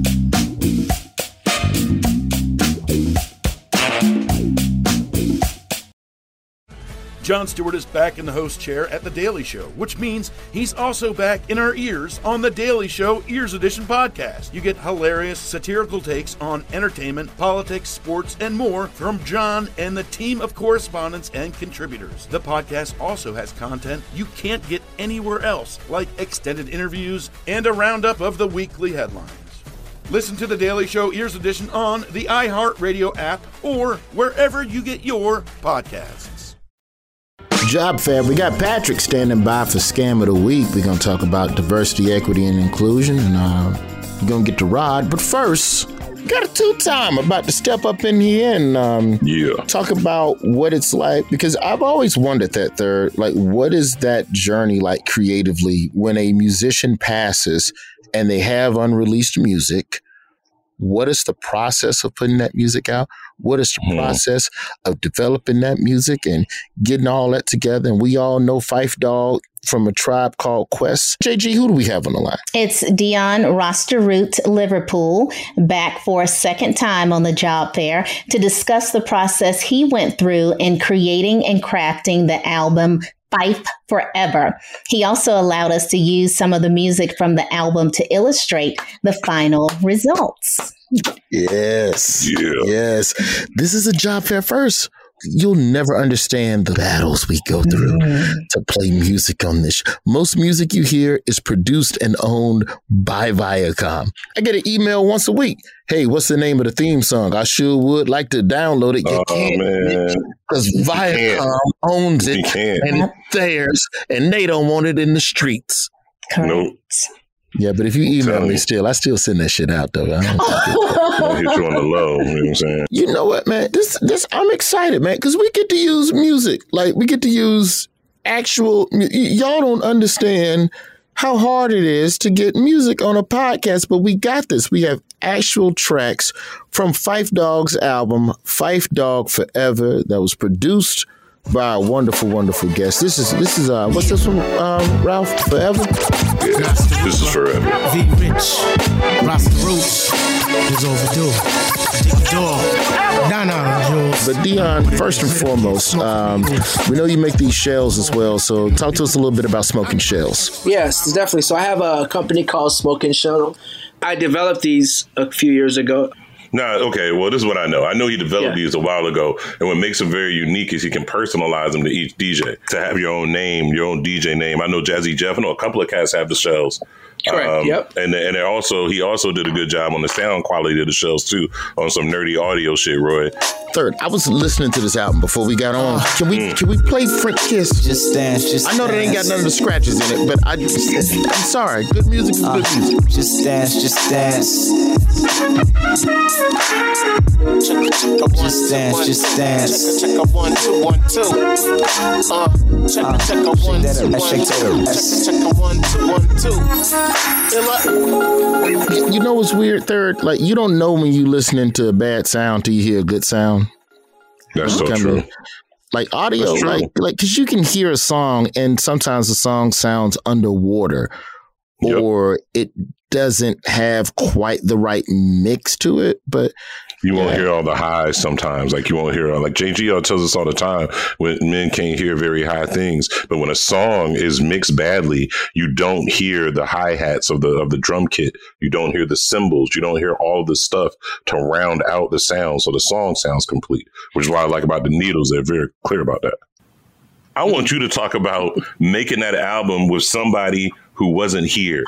Speaker 1: Jon Stewart is back in the host chair at The Daily Show, which means he's also back in our ears on The Daily Show Ears Edition podcast. You get hilarious, satirical takes on entertainment, politics, sports, and more from Jon and the team of correspondents and contributors. The podcast also has content you can't get anywhere else, like extended interviews and a roundup of the weekly headlines. Listen to The Daily Show Ears Edition on the iHeartRadio app or wherever you get your podcasts.
Speaker 3: Job Fair. We got Patrick standing by for Scam of the Week. We're going to talk about diversity, equity, and inclusion. And uh, we're going to get to Rod. But first, got a two-time about to step up in here and um,
Speaker 5: yeah.
Speaker 3: talk about what it's like. Because I've always wondered that there, like, what is that journey like creatively when a musician passes and they have unreleased music? What is the process of putting that music out? What is the hmm. process of developing that music and getting all that together? And we all know Phife Dawg from A Tribe Called Quest. J G, who do we have on the line?
Speaker 4: It's Dion Roster Root Liverpool, back for a second time on the job fair to discuss the process he went through in creating and crafting the album Phife Forever. He also allowed us to use some of the music from the album to illustrate the final results.
Speaker 3: Yes.
Speaker 5: Yeah.
Speaker 3: Yes. This is a job fair first. you'll never understand the battles we go through mm. to play music on this. Most music you hear is produced and owned by Viacom. I get an email once a week. Hey, what's the name of the theme song? I sure would like to download it. You
Speaker 5: oh,
Speaker 3: can't because Viacom owns it and it's theirs, and they don't want it in the streets.
Speaker 5: Nope.
Speaker 3: Yeah, but if you email me still, I still send that shit out though. I don't
Speaker 5: I'll hit you on the low. You know what I'm saying?
Speaker 3: You know what, man? This, this, I'm excited, man, because we get to use music. Like we get to use actual. Y- y'all don't understand how hard it is to get music on a podcast, but we got this. We have actual tracks from Phife Dawg's album, Phife Dawg Forever, that was produced by a wonderful, wonderful guest. This is this is uh, what's this one, um, Ralph? Forever.
Speaker 5: Yeah, this is Forever.
Speaker 2: V Rich, Rasta Roots is overdue. Dig door. Nah, nah, Jules.
Speaker 3: But Dion, first and foremost, um, we know you make these shells as well. So talk to us a little bit about Smoking Shells.
Speaker 9: Yes, definitely. So I have a company called Smoking Shell. I developed these a few years ago.
Speaker 5: No, okay. Well, this is what I know. I know he developed
Speaker 9: Yeah.
Speaker 5: these a while ago, and what makes them very unique is he can personalize them to each D J. To have your own name, your own D J name. I know Jazzy Jeff. I know a couple of cats have the shells.
Speaker 9: Correct.
Speaker 5: Um,
Speaker 9: yep.
Speaker 5: And and they're also he also did a good job on the sound quality of the shells too, on some nerdy audio shit, Roy.
Speaker 3: Third, I was listening to this album before we got on. Can we mm. can we play French Kiss?
Speaker 10: Just dance, just
Speaker 3: I know
Speaker 10: dance.
Speaker 3: that ain't got none of the scratches in it, but I just, I'm sorry. Good music is good
Speaker 10: uh,
Speaker 3: music.
Speaker 10: Just dance, just dance. Just dance, just dance.
Speaker 11: Check a one, two, one, two. Uh, check a check a one, two, one, two. Check a one, two, one, two.
Speaker 3: You know what's weird, Third? Like, you don't know when you listening to a bad sound till you hear a good sound.
Speaker 5: That's so
Speaker 3: Kinda,
Speaker 5: true.
Speaker 3: Like audio, like, like, because you can hear a song and sometimes the song sounds underwater
Speaker 5: Yep.
Speaker 3: or it doesn't have quite the right mix to it, but
Speaker 5: You won't hear all the highs sometimes. Like you won't hear, like J G L tells us all the time, when men can't hear very high things. But when a song is mixed badly, you don't hear the hi-hats of the of the drum kit. You don't hear the cymbals. You don't hear all the stuff to round out the sound. So the song sounds complete, which is what I like about the Needles. They're very clear about that. I want you to talk about making that album with somebody who wasn't here.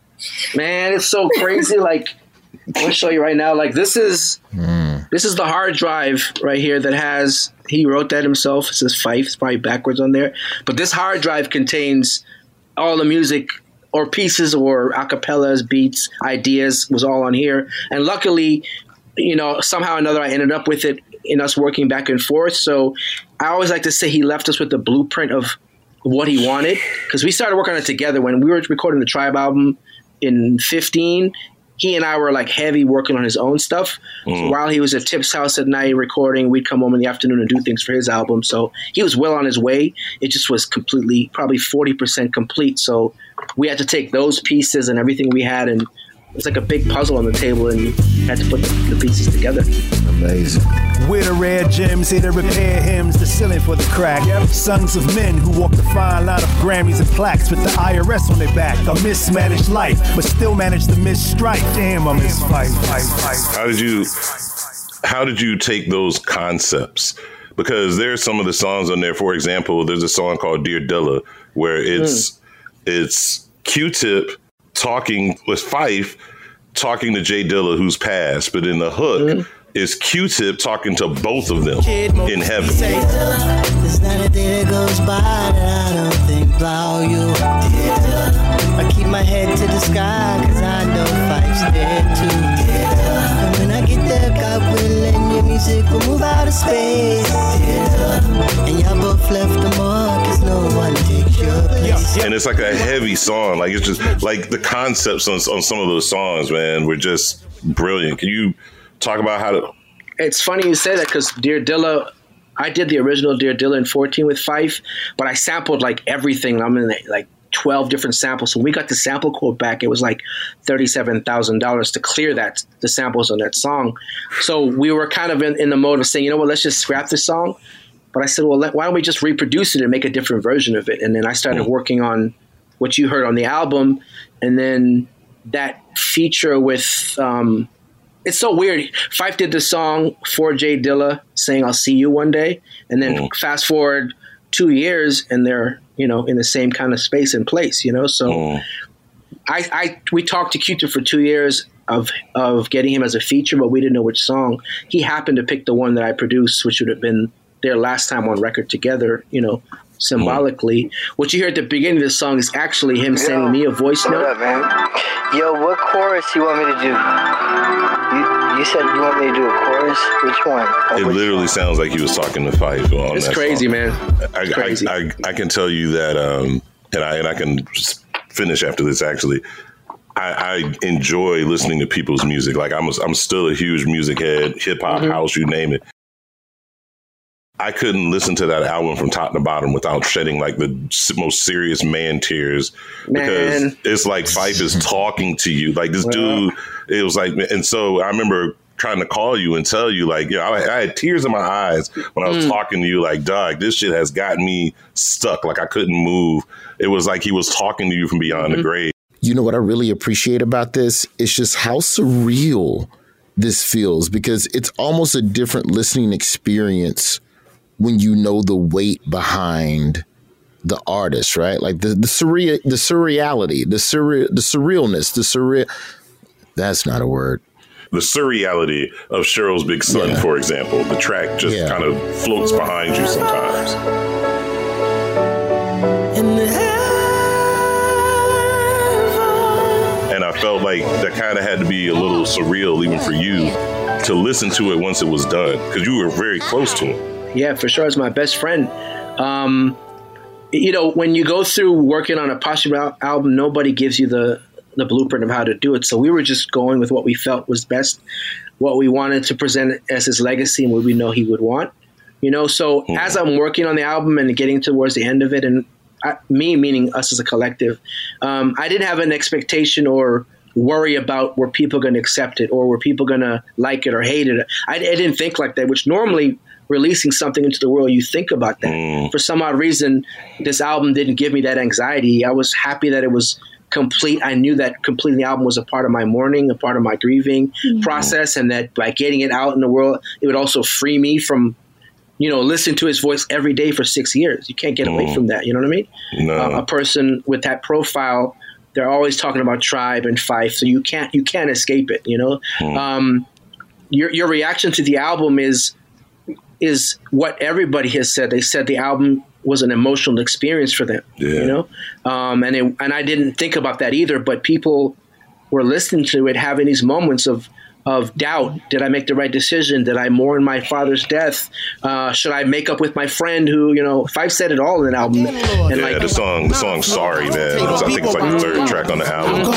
Speaker 9: Man, it's so crazy. Like, I'll show you right now. Like, this is mm. this is the hard drive right here that has, he wrote that himself. It says Phife. It's probably backwards on there. But this hard drive contains all the music or pieces or acapellas, beats, ideas was all on here. And luckily, you know, somehow or another I ended up with it in us working back and forth. So I always like to say he left us with the blueprint of what he wanted, because we started working on it together when we were recording the Tribe album in fifteen. He and I were like heavy working on his own stuff. Mm. So while he was at Tip's house at night recording, we'd come home in the afternoon and do things for his album. So he was well on his way. It just was completely, probably forty percent complete. So we had to take those pieces and everything we had, and it's like a big puzzle on the table, and you had to put the, the pieces together.
Speaker 3: Amazing.
Speaker 12: We're the rare gems, here to repair hymns, the ceiling for the crack. Yep. Sons of men who walk the fine line of Grammys and plaques with the I R S on their back. A mismanaged life, but still manage to miss strike. Damn, I miss Phife, Phife, Phife.
Speaker 5: How did you, how did you take those concepts? Because there's some of the songs on there. For example, there's a song called Dear Dilla, where it's mm. it's Q-Tip talking with Phife, talking to Jay Dilla, who's passed, but in the hook mm. is Q-Tip talking to both of them in heaven.
Speaker 10: There's not a day that goes by that I don't think about you. I keep my head to the sky, cause I know Phife's there too. And when I get there, God willing, your music will move out of space. And y'all both left the mark, cause no one takes your place.
Speaker 5: And it's like a heavy song. Like, it's just like the concepts on, on some of those songs, man, were just brilliant. Can you talk about how to...
Speaker 9: It's funny you say that, because Dear Dilla, I did the original Dear Dilla in fourteen with Phife, but I sampled like everything. I'm in like twelve different samples. So when we got the sample quote back, it was like thirty-seven thousand dollars to clear that, the samples on that song. So we were kind of in, in the mode of saying, you know what, let's just scrap this song. But I said, well, let, why don't we just reproduce it and make a different version of it? And then I started working on what you heard on the album. And then that feature with um, it's so weird. Fife did the song for Jay Dilla saying, I'll see you one day. And then mm. fast forward two years and they're, you know, in the same kind of space and place, you know? So mm. I, I, we talked to Q-Tip for two years of, of getting him as a feature, but we didn't know which song. He happened to pick the one that I produced, which would have been their last time on record together, you know, symbolically. Mm. What you hear at the beginning of the song is actually him Yo, sending me a voice note.
Speaker 13: What up, man? Yo, what chorus you want me to do? You, you said you want me to do a chorus? Which one? Or
Speaker 5: it
Speaker 13: which
Speaker 5: literally
Speaker 13: one?
Speaker 5: sounds like he was talking to Fife on
Speaker 9: It's
Speaker 5: that
Speaker 9: crazy,
Speaker 5: song.
Speaker 9: man. It's
Speaker 5: I,
Speaker 9: crazy.
Speaker 5: I, I, I can tell you that, um, and I and I can finish after this, actually. I, I enjoy listening to people's music. Like, I'm, a, I'm still a huge music head, hip-hop, mm-hmm. house, you name it. I couldn't listen to that album from top to bottom without shedding like the most serious man tears because man. It's like Fife is talking to you. Like this well. dude, it was like, and so I remember trying to call you and tell you like, you know, I, I had tears in my eyes when I was mm. talking to you like, dog, this shit has gotten me stuck. Like I couldn't move. It was like he was talking to you from beyond mm-hmm. the grave.
Speaker 3: You know what I really appreciate about this? It's just how surreal this feels because it's almost a different listening experience when you know the weight behind the artist, right? Like the, the surreal, the surreality, the surreal, the surrealness, the surreal. That's not a word.
Speaker 5: The surreality of Cheryl's Big Son, yeah. for example, the track just yeah. kind of floats behind you sometimes. And I felt like that kind of had to be a little surreal even for you to listen to it once it was done because you were very close to him.
Speaker 9: Yeah, for sure. It's my best friend. Um, you know, when you go through working on a posthumous album, nobody gives you the, the blueprint of how to do it. So we were just going with what we felt was best, what we wanted to present as his legacy and what we know he would want. You know, so mm-hmm. as I'm working on the album and getting towards the end of it, and I, me meaning us as a collective, um, I didn't have an expectation or worry about were people going to accept it or were people going to like it or hate it. I, I didn't think like that, which normally releasing something into the world, you think about that. Mm. For some odd reason, this album didn't give me that anxiety. I was happy that it was complete. I knew that completing the album was a part of my mourning, a part of my grieving mm. process, and that by getting it out in the world, it would also free me from, you know, listening to his voice every day for six years. You can't get mm. away from that. You know what I mean? No. Uh, a person with that profile, they're always talking about Tribe and Fife, so you can't you can't escape it. You know, mm. um, your your reaction to the album is. is what everybody has said. They said the album was an emotional experience for them, yeah. you know? Um, and it, and I didn't think about that either, but people were listening to it, having these moments of, of doubt. Did I make the right decision? Did I mourn my father's death? Uh, should I make up with my friend who, you know, Fife said it all in the album. And
Speaker 5: yeah,
Speaker 9: like,
Speaker 5: the song, the song Sorry, man. I think it's like the third track on the album.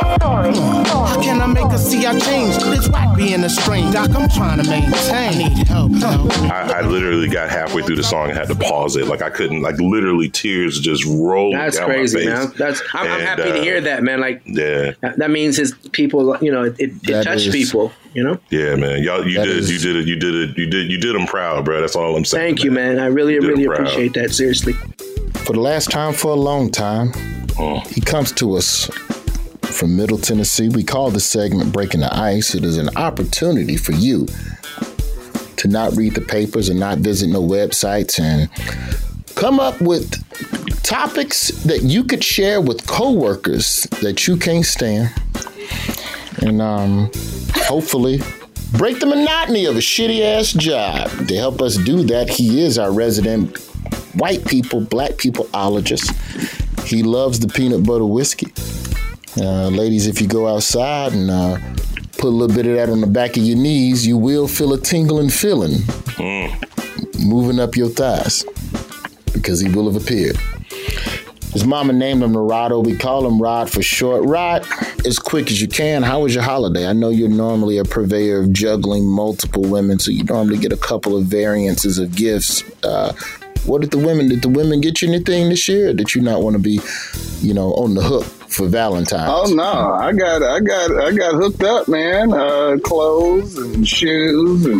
Speaker 2: How can I make her see I changed? It's whack being a strain. Doc, I'm trying to maintain. Need help,
Speaker 5: I, I literally got halfway through the song and had to pause it. Like I couldn't, like literally tears just rolled down
Speaker 9: That's crazy,
Speaker 5: my face.
Speaker 9: man. That's, I'm,
Speaker 5: and,
Speaker 9: I'm happy
Speaker 5: uh,
Speaker 9: to hear that, man. Like,
Speaker 5: yeah.
Speaker 9: that, that means his people, you know, it, it, it touched is, people, you know?
Speaker 5: Yeah, man. Y'all, you that did, is, you did it, you did it, you did, you did them proud, bro. That's all I'm saying.
Speaker 9: Thank you, man. I really, really appreciate that. Seriously.
Speaker 3: For the last time for a long time, oh. he comes to us from Middle Tennessee. We call this segment Breaking the Ice. It is an opportunity for you to not read the papers and not visit no websites and come up with topics that you could share with coworkers that you can't stand. And um, hopefully break the monotony of a shitty ass job. To help us do that, he is our resident white people, black peopleologist. He loves the peanut butter whiskey. Uh, ladies, if you go outside and uh, put a little bit of that on the back of your knees, you will feel a tingling feeling mm. moving up your thighs because he will have appeared. His mama named him Narado. We call him Rod for short. Rod, as quick as you can, how was your holiday? I know you're normally a purveyor of juggling multiple women, so you normally get a couple of variances of gifts. Uh, what did the women, did the women get you anything this year? Or did you not want to be, you know, on the hook for Valentine's?
Speaker 6: Oh no, I got, I got, I got hooked up, man. Uh, clothes and shoes and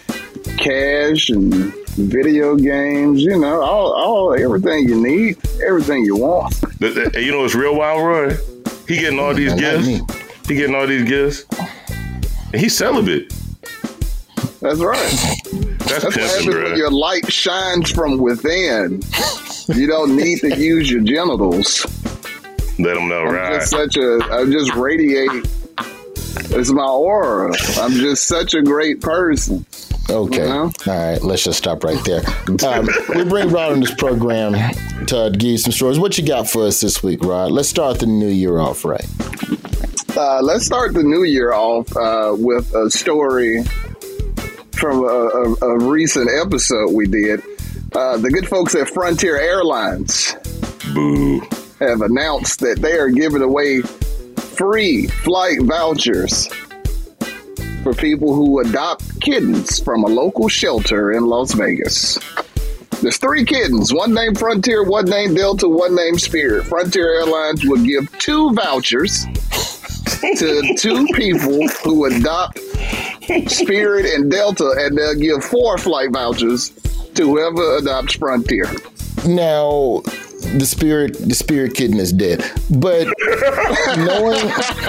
Speaker 6: cash and video games, you know, all, all, everything you need, everything you want.
Speaker 5: You know, it's real wild, Roy. He getting all these gifts. He getting all these gifts. And he's celibate.
Speaker 6: That's right.
Speaker 5: That's,
Speaker 6: That's what
Speaker 5: pimping,
Speaker 6: happens
Speaker 5: bro.
Speaker 6: when your light shines from within. You don't need to use your genitals.
Speaker 5: Let them know,
Speaker 6: I'm
Speaker 5: right?
Speaker 6: just such a. I just radiate. It's my aura. I'm just such a great person.
Speaker 3: Okay.
Speaker 6: You know?
Speaker 3: All right. Let's just stop right there. Um, we bring Rod on this program to uh, give you some stories. What you got for us this week, Rod? Let's start the new year off right.
Speaker 6: Uh, let's start the new year off uh, with a story from a, a, a recent episode we did. Uh, the good folks at Frontier Airlines
Speaker 5: Boo.
Speaker 6: have announced that they are giving away free flight vouchers for people who adopt kittens from a local shelter in Las Vegas. There's three kittens, one named Frontier, one named Delta, one named Spirit. Frontier Airlines will give two vouchers to two people who adopt Spirit and Delta, and they'll give four flight vouchers to whoever adopts Frontier.
Speaker 3: Now, the spirit, the spirit kitten is dead, but knowing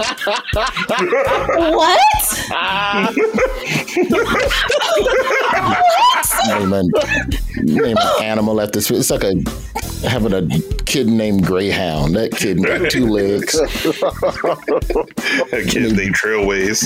Speaker 4: what?
Speaker 3: name, a, name an animal after spirit. It's like a having a kid named Greyhound. That kid got two legs.
Speaker 5: That kid named Trailways.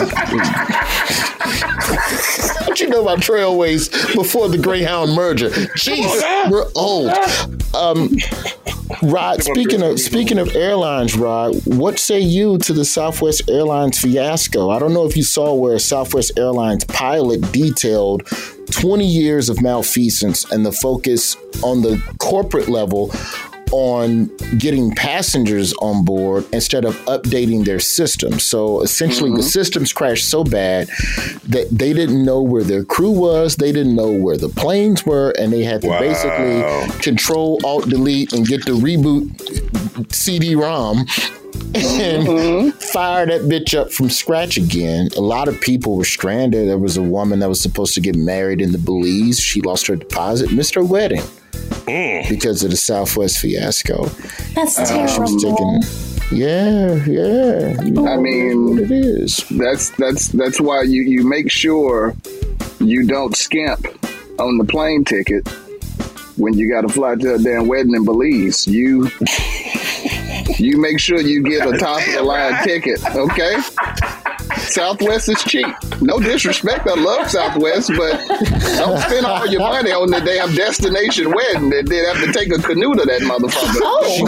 Speaker 3: What you know about Trailways before the Greyhound merger? Jeez, we're old. Um, Rod, speaking of speaking of airlines, Rod, what say you to the Southwest Airlines fiasco? I don't know if you saw where Southwest Airlines pilot detailed twenty years of malfeasance and the focus on the corporate level on getting passengers on board instead of updating their systems. So essentially mm-hmm. the systems crashed so bad that they didn't know where their crew was, they didn't know where the planes were, and they had to wow. basically control, alt, delete, and get the reboot C D ROM and mm-hmm. fire that bitch up from scratch again. A lot of people were stranded. There was a woman that was supposed to get married in the Belize. She lost her deposit, missed her wedding. Mm. Because of the Southwest fiasco.
Speaker 4: That's
Speaker 3: uh,
Speaker 4: terrible.
Speaker 3: Taking, yeah, yeah. You know,
Speaker 6: I mean,
Speaker 3: what it is.
Speaker 6: That's that's that's why you, you make sure you don't skimp on the plane ticket when you got to fly to a damn wedding in Belize. You you make sure you get a top of the line ticket, okay? Southwest is cheap. No disrespect, I love Southwest, but don't spend all your money on the damn destination wedding and then have to take a canoe to that motherfucker.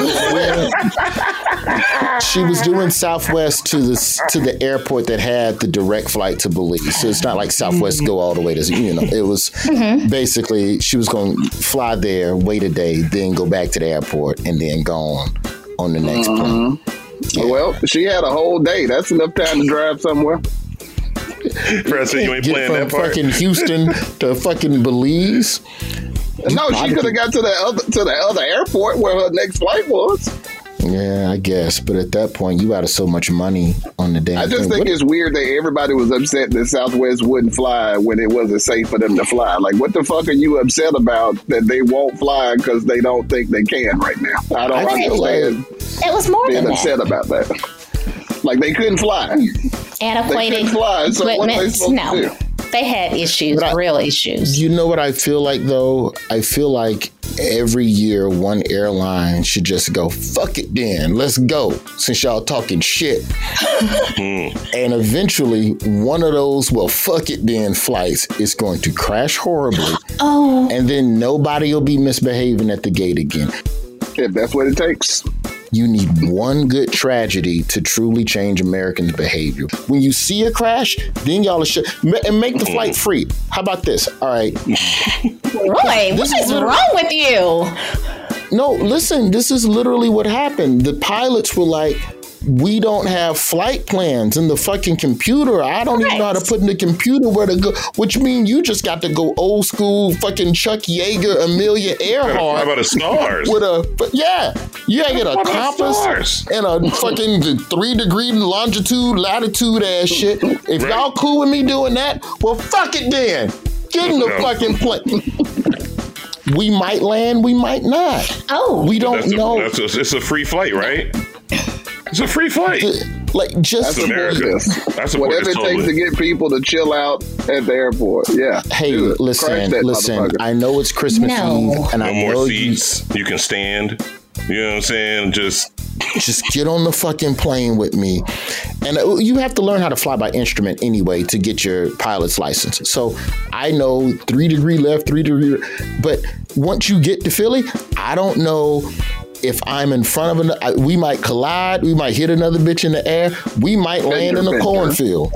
Speaker 3: Oh. She was doing Southwest to the to the airport that had the direct flight to Belize. So it's not like Southwest go all the way to, you know, it was mm-hmm. basically she was going to fly there, wait a day, then go back to the airport and then go on on the next mm-hmm. plane.
Speaker 6: Yeah. Well, she had a whole day. That's enough time to drive somewhere.
Speaker 5: Brad, so you ain't
Speaker 3: Get
Speaker 5: playing
Speaker 3: from
Speaker 5: that part?
Speaker 3: Fucking Houston to fucking Belize.
Speaker 6: No, she could have got to the other to the other airport where her next flight was.
Speaker 3: Yeah, I guess. But at that point, you out of so much money on the damn
Speaker 6: I just
Speaker 3: thing.
Speaker 6: think
Speaker 3: What?
Speaker 6: it's weird that everybody was upset that Southwest wouldn't fly when it wasn't safe for them to fly. Like, what the fuck are you upset about that they won't fly because they don't think they can right now? I don't
Speaker 4: I
Speaker 6: understand.
Speaker 4: It was more
Speaker 6: being
Speaker 4: than
Speaker 6: upset
Speaker 4: that.
Speaker 6: about that. Like, they couldn't fly.
Speaker 4: Antiquated
Speaker 6: fly, so what are they
Speaker 4: equipment.
Speaker 6: supposed
Speaker 4: No.
Speaker 6: to do?
Speaker 4: They had issues,
Speaker 3: I-
Speaker 4: real issues.
Speaker 3: You know what I feel like, though? I feel like every year one airline should just go, fuck it then, let's go, since y'all talking shit. And eventually, one of those, well, fuck it then flights is going to crash horribly.
Speaker 4: Oh.
Speaker 3: And then nobody will be misbehaving at the gate again.
Speaker 6: If that's what it takes.
Speaker 3: You need one good tragedy to truly change Americans' behavior. When you see a crash, then y'all should and make the flight free. How about this? All right.
Speaker 4: Roy, what is wrong with you?
Speaker 3: No, listen, this is literally what happened. The pilots were like, we don't have flight plans in the fucking computer. I don't even know how to put in the computer where to go, which means you just got to go old school fucking Chuck Yeager, Amelia Earhart.
Speaker 5: How about a stars?
Speaker 3: With a, but yeah, you gotta get a compass and a fucking three degree longitude, latitude ass shit. If right. y'all cool with me doing that, well, fuck it then. Get in the no. fucking plane. We might land, we might not.
Speaker 4: Oh.
Speaker 3: We don't
Speaker 5: that's
Speaker 3: know.
Speaker 5: A, that's a, it's a free flight, right? It's a free flight.
Speaker 3: Like, just
Speaker 6: That's America.
Speaker 5: That's
Speaker 6: whatever it takes to get people to chill out at the airport. Yeah.
Speaker 3: Hey, listen, listen. I know it's Christmas
Speaker 4: No.
Speaker 3: Eve, and
Speaker 5: No
Speaker 3: I
Speaker 5: more
Speaker 3: know
Speaker 5: seats. You, you can stand. You know what I'm saying? Just
Speaker 3: just get on the fucking plane with me. And uh, you have to learn how to fly by instrument anyway to get your pilot's license. So I know three degree left, three degree, but once you get to Philly, I don't know if I'm in front of an, we might collide, we might hit another bitch in the air, we might land in a cornfield.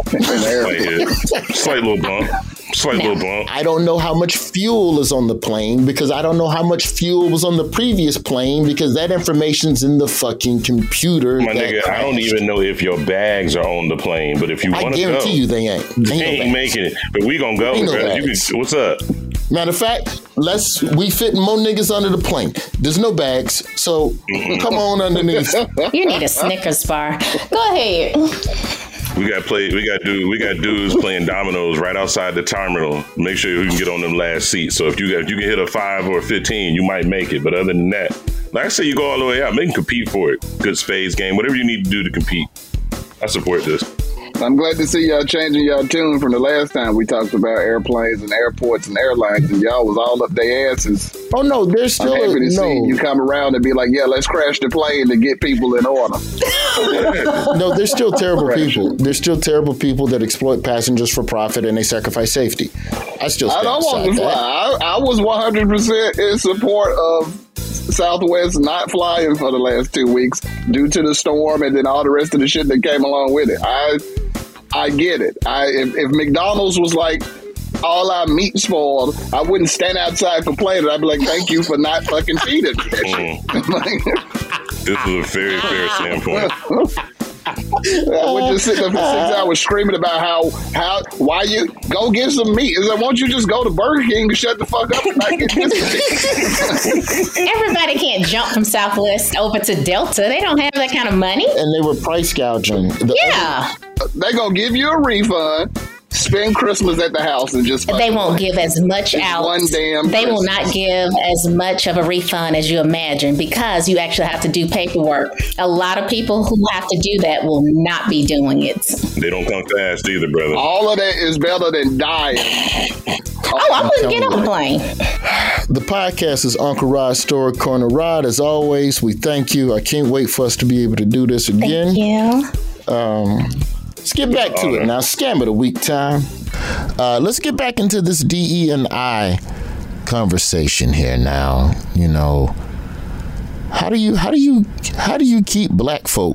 Speaker 5: Slight little bump. Slight little bump.
Speaker 3: I don't know how much fuel is on the plane because I don't know how much fuel was on the previous plane because that information's in the fucking computer.
Speaker 5: My nigga, I don't even know if your bags are on the plane, but if you want to go,
Speaker 3: I guarantee you they ain't.
Speaker 5: They ain't, ain't no making it, but we gonna go.
Speaker 3: No
Speaker 5: Bro. You can, what's up?
Speaker 3: Matter of fact, let's we fit more niggas under the plane. There's no bags, so mm-hmm. come on underneath.
Speaker 4: You need a Snickers bar. Go ahead.
Speaker 5: We got play. We got do. We got dudes playing dominoes right outside the terminal. Make sure you can get on them last seats. So if you got, if you can hit a five or a fifteen, you might make it. But other than that, like I say, you go all the way out. Make them compete for it. Good spades game. Whatever you need to do to compete. I support this.
Speaker 6: I'm glad to see y'all changing y'all tune from the last time we talked about airplanes and airports and airlines, and y'all was all up their asses.
Speaker 3: Oh no, there's still
Speaker 6: I'm happy to
Speaker 3: a, no.
Speaker 6: see you come around and be like, yeah, let's crash the plane to get people in order.
Speaker 3: No, there's still terrible people. There's still terrible people that exploit passengers for profit and they sacrifice safety. I still stand
Speaker 6: I don't want to fly. I, I was one hundred percent in support of Southwest not flying for the last two weeks due to the storm and then all the rest of the shit that came along with it. I I get it. I if, if McDonald's was like all our meat spoiled, I wouldn't stand outside for playing it. I'd be like, thank you for not fucking feeding me.
Speaker 5: Mm. This is a very fair standpoint.
Speaker 6: I would just sit there for six hours screaming about how, how, why you go get some meat. Is like, won't you just go to Burger King to shut the fuck up and not get this meat?
Speaker 4: Everybody can't jump from Southwest over to Delta. They don't have that kind of money.
Speaker 3: And they were price gouging. The
Speaker 4: yeah.
Speaker 6: Other, they gonna give you a refund. Spend Christmas at the house and just.
Speaker 4: They won't give as much
Speaker 6: it's
Speaker 4: out.
Speaker 6: One damn.
Speaker 4: They
Speaker 6: Christmas.
Speaker 4: will not give as much of a refund as you imagine because you actually have to do paperwork. A lot of people who have to do that will not be doing it.
Speaker 5: They don't come fast either, brother.
Speaker 6: All of that is better than dying.
Speaker 4: Oh, I wouldn't get on the plane.
Speaker 3: The podcast is Uncle Rod's Story Corner. Rod, as always, we thank you. I can't wait for us to be able to do this again.
Speaker 4: Thank you.
Speaker 3: Um, let's get back to it now. Scam of the week time. Uh, let's get back into this D E and I conversation here now. You know, how do you how do you how do you keep black folk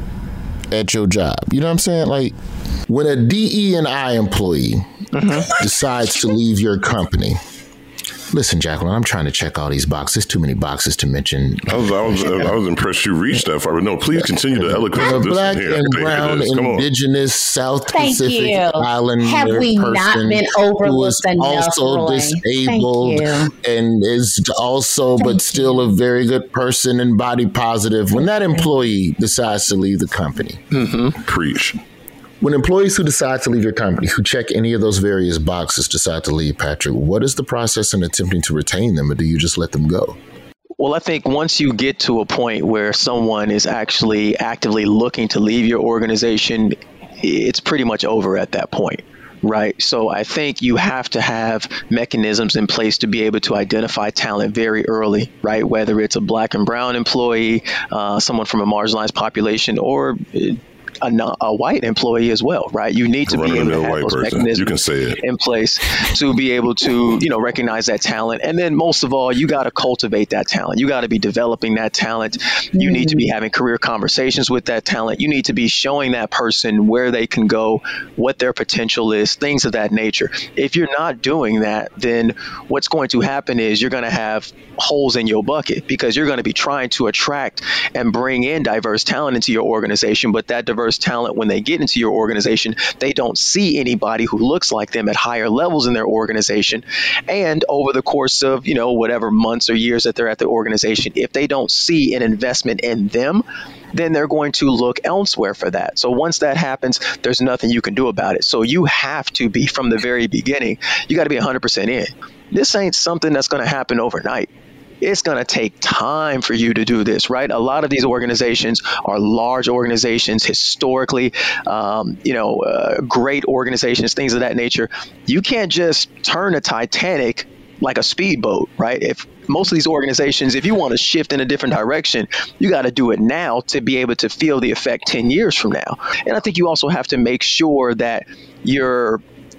Speaker 3: at your job? You know what I'm saying? Like when a D E and I employee mm-hmm. decides to leave your company. Listen, Jacqueline, I'm trying to check all these boxes. Too many boxes to mention.
Speaker 5: I was, I was, I was impressed you reached that far. But no, please continue to eloquence of this
Speaker 3: black
Speaker 5: here.
Speaker 3: and brown, indigenous, South
Speaker 4: Thank
Speaker 3: Pacific
Speaker 4: you.
Speaker 3: Islander
Speaker 4: Have we
Speaker 3: person
Speaker 4: not been
Speaker 3: who is
Speaker 4: overlooked enough,
Speaker 3: also
Speaker 4: Roy?
Speaker 3: disabled and is also,
Speaker 4: Thank
Speaker 3: but still a very good person and body positive. When that employee decides to leave the company,
Speaker 5: mm-hmm. preach.
Speaker 3: When employees who decide to leave your company, who check any of those various boxes, decide to leave, Patrick, what is the process in attempting to retain them, or do you just let them go?
Speaker 8: Well, I think once you get to a point where someone is actually actively looking to leave your organization, it's pretty much over at that point. Right. So I think you have to have mechanisms in place to be able to identify talent very early, right? Whether it's a black and brown employee, uh, someone from a marginalized population, or A, a white employee as well, right? You need to be able to have those mechanisms
Speaker 5: you can say it.
Speaker 8: in place to be able to, you know, recognize that talent. And then most of all, you got to cultivate that talent. You got to be developing that talent. You need to be having career conversations with that talent. You need to be showing that person where they can go, what their potential is, things of that nature. If you're not doing that, then what's going to happen is you're going to have holes in your bucket because you're going to be trying to attract and bring in diverse talent into your organization, but that diverse talent, when they get into your organization, they don't see anybody who looks like them at higher levels in their organization. And over the course of, you know, whatever months or years that they're at the organization, if they don't see an investment in them, then they're going to look elsewhere for that. So once that happens, there's nothing you can do about it. So you have to be, from the very beginning, you got to be one hundred percent in. This ain't something that's going to happen overnight. it's going to take time for you to do this, right? A lot of these organizations are large organizations, historically, um, you know, uh, great organizations, things of that nature. You can't just turn a Titanic like a speedboat, right? If most of these organizations, if you want to shift in a different direction, you got to do it now to be able to feel the effect ten years from now. And I think you also have to make sure that you're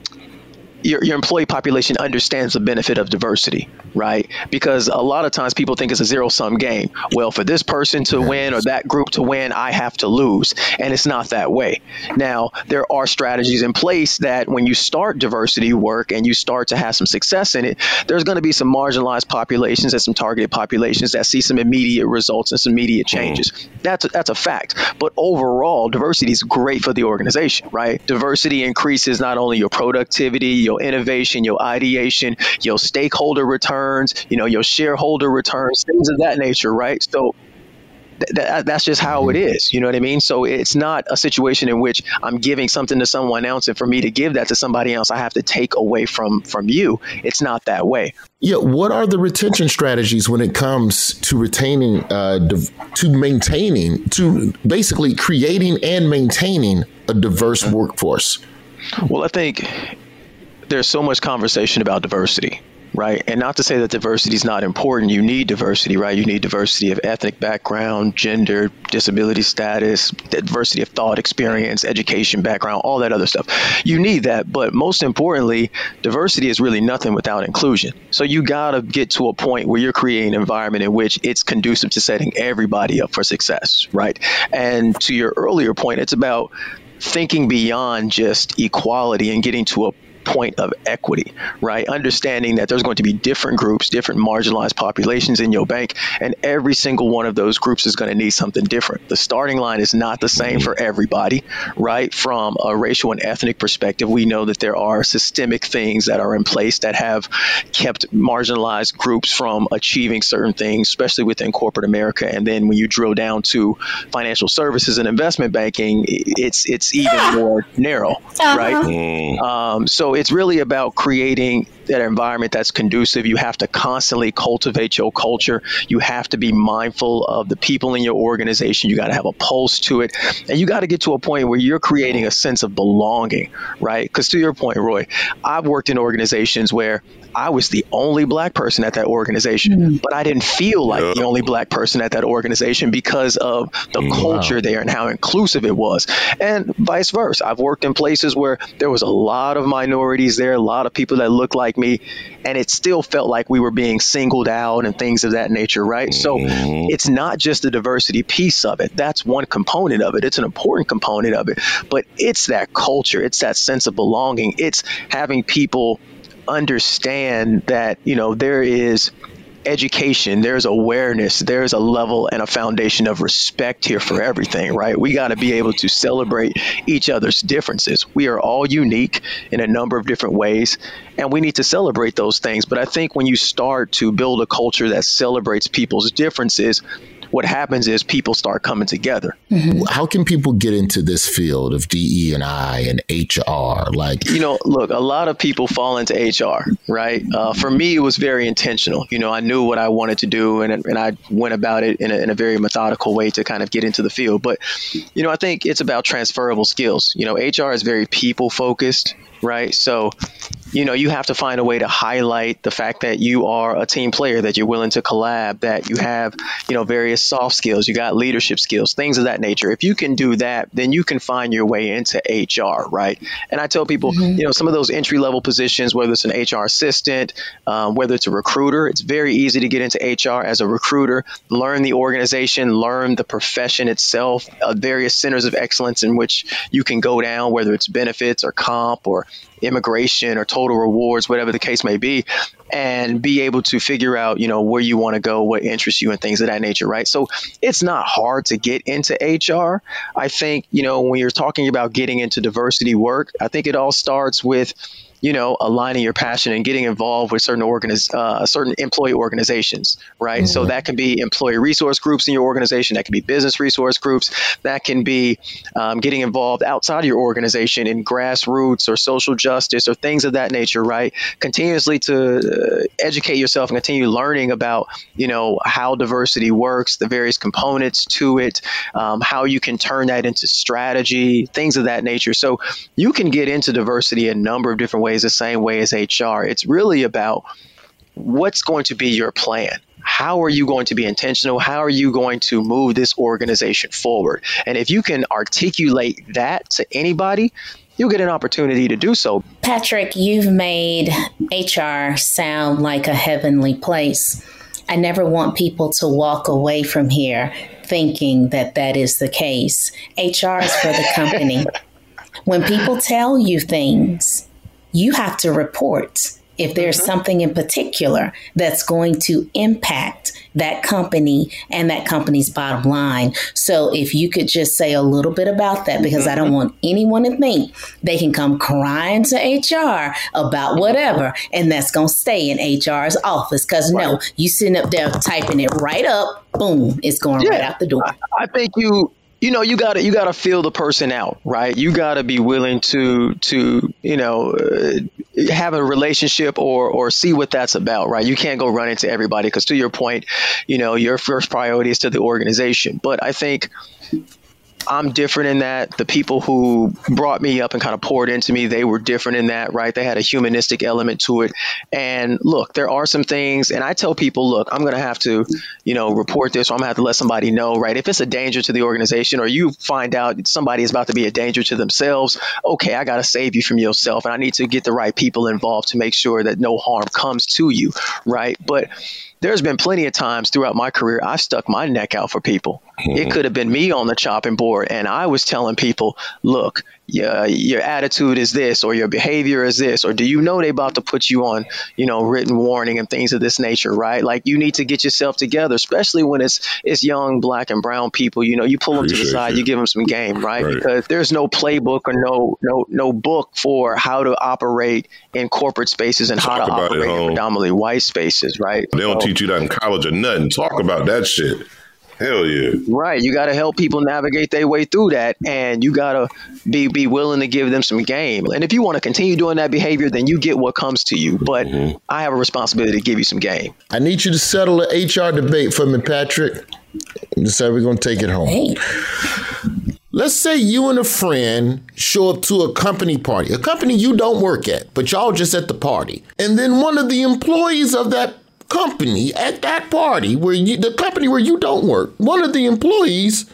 Speaker 8: Your, your employee population understands the benefit of diversity, right? Because a lot of times people think it's a zero-sum game. Well, for this person to win or that group to win, I have to lose. And it's not that way. Now, there are strategies in place that when you start diversity work and you start to have some success in it, there's going to be some marginalized populations and some targeted populations that see some immediate results and some immediate changes. Mm. That's, a, that's a fact. But overall, diversity is great for the organization, right? Diversity increases not only your productivity, your innovation, your ideation, your stakeholder returns, you know, your shareholder returns, things of that nature, right? So th- th- that's just how it is. You know what I mean? So it's not a situation in which I'm giving something to someone else, and for me to give that to somebody else, I have to take away from from you. It's not that way.
Speaker 3: Yeah. What are the retention strategies when it comes to retaining, uh, div- to maintaining, to basically creating and maintaining a diverse workforce?
Speaker 8: Well, I think there's so much conversation about diversity, right? And not to say that diversity is not important. You need diversity, right? You need diversity of ethnic background, gender, disability status, diversity of thought, experience, education background, all that other stuff. You need that. But most importantly, diversity is really nothing without inclusion. So you got to get to a point where you're creating an environment in which it's conducive to setting everybody up for success, right? And to your earlier point, it's about thinking beyond just equality and getting to a point of equity, right? Understanding that there's going to be different groups, different marginalized populations in your bank, and every single one of those groups is going to need something different. The starting line is not the same for everybody, right? From a racial and ethnic perspective, we know that there are systemic things that are in place that have kept marginalized groups from achieving certain things, especially within corporate America. And then when you drill down to financial services and investment banking, it's it's even more narrow, uh-huh. right? Um, so it's really about creating that environment that's conducive. You have to constantly cultivate your culture. You have to be mindful of the people in your organization. You got to have a pulse to it. And you got to get to a point where you're creating a sense of belonging, right? Because to your point, Roy, I've worked in organizations where I was the only black person at that organization, mm-hmm. but I didn't feel like yeah. the only black person at that organization because of the wow. culture there and how inclusive it was. And vice versa. I've worked in places where there was a lot of minorities there, a lot of people that looked like me, and it still felt like we were being singled out and things of that nature, right? Mm-hmm. So it's not just the diversity piece of it. That's one component of it. It's an important component of it, but it's that culture. It's that sense of belonging. It's having people understand that, you know, there is education, there's awareness, there's a level and a foundation of respect here for everything, right? We got to be able to celebrate each other's differences. We are all unique in a number of different ways, and we need to celebrate those things. But I think when you start to build a culture that celebrates people's differences, what happens is people start coming together.
Speaker 3: Mm-hmm. How can people get into this field of D E and I and H R? Like,
Speaker 8: you know, look, a lot of people fall into H R, right? Uh, for me, it was very intentional. You know, I knew what I wanted to do, and and I went about it in a, in a very methodical way to kind of get into the field. But, you know, I think it's about transferable skills. You know, H R is very people focused, right? So, you know, you have to find a way to highlight the fact that you are a team player, that you're willing to collab, that you have, you know, various soft skills, you got leadership skills, things of that nature. If you can do that, then you can find your way into H R, right? And I tell people, mm-hmm. you know, some of those entry level positions, whether it's an H R assistant, um, whether it's a recruiter, it's very easy to get into H R as a recruiter, learn the organization, learn the profession itself, uh, various centers of excellence in which you can go down, whether it's benefits or comp or immigration or total rewards, whatever the case may be, and be able to figure out, you know, where you want to go, what interests you and things of that nature, right? So it's not hard to get into H R. I think, you know, when you're talking about getting into diversity work, I think it all starts with, you know, aligning your passion and getting involved with certain organiz- uh, certain employee organizations, right? Mm-hmm. So that can be employee resource groups in your organization. That can be business resource groups. That can be um, getting involved outside of your organization in grassroots or social justice or things of that nature, right? Continuously to uh, educate yourself and continue learning about, you know, how diversity works, the various components to it, um, how you can turn that into strategy, things of that nature. So you can get into diversity in a number of different ways, the same way as H R. It's really about what's going to be your plan. How are you going to be intentional? How are you going to move this organization forward? And if you can articulate that to anybody, you'll get an opportunity to do so.
Speaker 4: Patrick, you've made H R sound like a heavenly place. I never want people to walk away from here thinking that that is the case. H R is for the company. When people tell you things, you have to report if there's mm-hmm. something in particular that's going to impact that company and that company's bottom line. So if you could just say a little bit about that, because mm-hmm. I don't want anyone to think they can come crying to H R about whatever, and that's going to stay in H R's office. Because right. no, you sitting up there typing it right up, boom, it's going yeah. right out the door.
Speaker 8: I, I think you... You know, you gotta you gotta feel the person out, right? You gotta be willing to to you know uh, have a relationship or or see what that's about, right? You can't go run into everybody because, to your point, you know, your first priority is to the organization. But I think I'm different in that. The people who brought me up and kind of poured into me, they were different in that, right? They had a humanistic element to it. And look, there are some things, and I tell people, look, I'm going to have to, you know, report this, or I'm going to have to let somebody know, right? If it's a danger to the organization, or you find out somebody is about to be a danger to themselves, okay, I got to save you from yourself, and I need to get the right people involved to make sure that no harm comes to you, right? But there's been plenty of times throughout my career I've stuck my neck out for people. Mm-hmm. It could have been me on the chopping board, and I was telling people, look, yeah, your attitude is this, or your behavior is this, or do you know they about to put you on, you know, written warning and things of this nature, right? Like, you need to get yourself together, especially when it's it's young black and brown people. You know, you pull them Appreciate to the side, it. you give them some game, right? right? Because there's no playbook or no no no book for how to operate in corporate spaces and Talk how to operate in predominantly white spaces, right?
Speaker 5: They don't
Speaker 8: so,
Speaker 5: teach you that in college or nothing. Talk about that shit. Hell yeah.
Speaker 8: Right. You got to help people navigate their way through that. And you got to be be willing to give them some game. And if you want to continue doing that behavior, then you get what comes to you. But mm-hmm. I have a responsibility to give you some game.
Speaker 3: I need you to settle the H R debate for me, Patrick. Just how we're going to take it home. Hey. Let's say you and a friend show up to a company party, a company you don't work at, but y'all just at the party. And then one of the employees of that company at that party, where you, the company where you don't work, one of the employees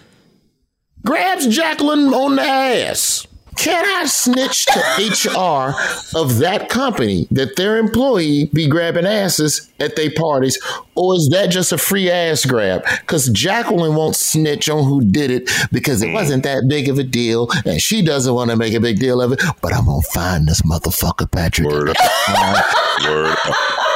Speaker 3: grabs Jacqueline on the ass. Can I snitch to H R of that company that their employee be grabbing asses at their parties? Or is that just a free ass grab? Because Jacqueline won't snitch on who did it because it wasn't that big of a deal, and she doesn't want to make a big deal of it. But I'm going to find this motherfucker, Patrick.
Speaker 5: Word up. Word up.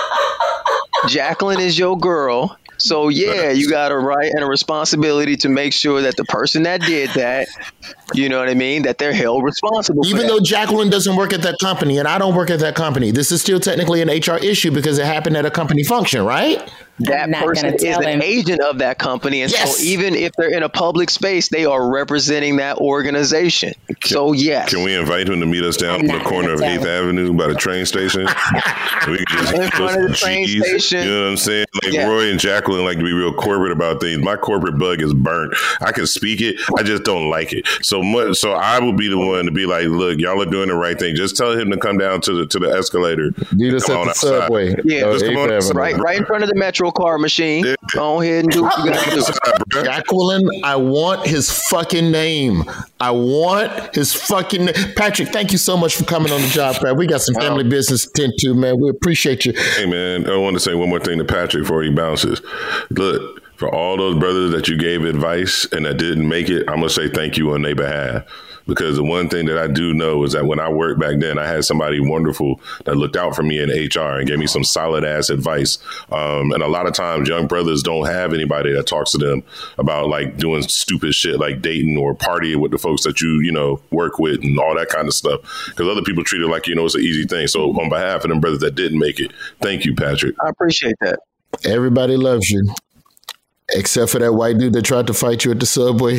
Speaker 8: Jacqueline is your girl. So, yeah, you got a right and a responsibility to make sure that the person that did that, you know what I mean, that they're held responsible.
Speaker 3: Even
Speaker 8: for
Speaker 3: though
Speaker 8: that.
Speaker 3: Jacqueline doesn't work at that company and I don't work at that company, this is still technically an H R issue because it happened at a company function, right?
Speaker 8: That person is an him. agent of that company. And yes. so even if they're in a public space, they are representing that organization. Can, so, yes.
Speaker 5: Can we invite him to meet us down in the corner of eighth Avenue by the train station? We can just
Speaker 8: in front of the train
Speaker 5: cheese,
Speaker 8: station.
Speaker 5: You know what I'm saying? Like
Speaker 8: yeah.
Speaker 5: Roy and Jacqueline like to be real corporate about things. My corporate bug is burnt. I can speak it. I just don't like it. So much. So I will be the one to be like, look, y'all are doing the right thing. Just tell him to come down to the to the escalator.
Speaker 3: Meet us at the outside. Subway.
Speaker 8: Yeah, just come on right, right in front of the Metro car machine. Yeah. Go ahead and do what you got to do.
Speaker 3: Jacqueline, I want his fucking name. I want his fucking name. Patrick, thank you so much for coming on the job, Pat. We got some family wow. business to tend to, man. We appreciate you.
Speaker 5: Hey, man, I want to say one more thing to Patrick before he bounces. Look, For all those brothers that you gave advice and that didn't make it, I'm going to say thank you on their behalf. Because the one thing that I do know is that when I worked back then, I had somebody wonderful that looked out for me in H R and gave me some solid ass advice. Um, and a lot of times young brothers don't have anybody that talks to them about like doing stupid shit like dating or partying with the folks that you, you know, work with and all that kind of stuff. Because other people treat it like, you know, it's an easy thing. So on behalf of them brothers that didn't make it, thank you, Patrick.
Speaker 8: I appreciate that.
Speaker 3: Everybody loves you. Except for that white dude that tried to fight you at the subway.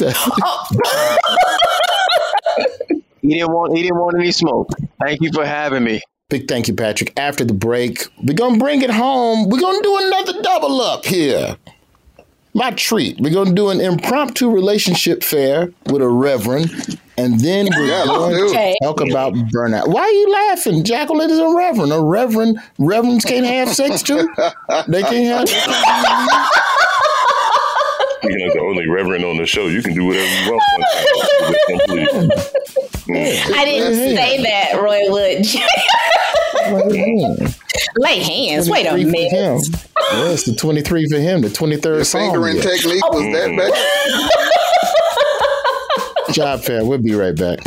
Speaker 8: He didn't want. He didn't want any smoke. Thank you for having me.
Speaker 3: Big thank you, Patrick. After the break, we're gonna bring it home. We're gonna do another double up here. My treat. We're gonna do an impromptu relationship fair with a reverend, and then we're
Speaker 6: Yeah,
Speaker 3: going
Speaker 6: let's do
Speaker 3: to
Speaker 6: it.
Speaker 3: talk about burnout. Why are you laughing? Jacqueline is a reverend. A reverend. Reverends can't have sex too. They can't have.
Speaker 5: You know, the only reverend on the show, you can do whatever you want.
Speaker 4: I didn't say that, Roy Wood. Lay hands. Wait a minute.
Speaker 3: Yeah, it's the twenty-three for him. The twenty-third
Speaker 6: Your
Speaker 3: song.
Speaker 6: fingering
Speaker 3: yet.
Speaker 6: technique was that bad?
Speaker 3: Job fair. We'll be right back.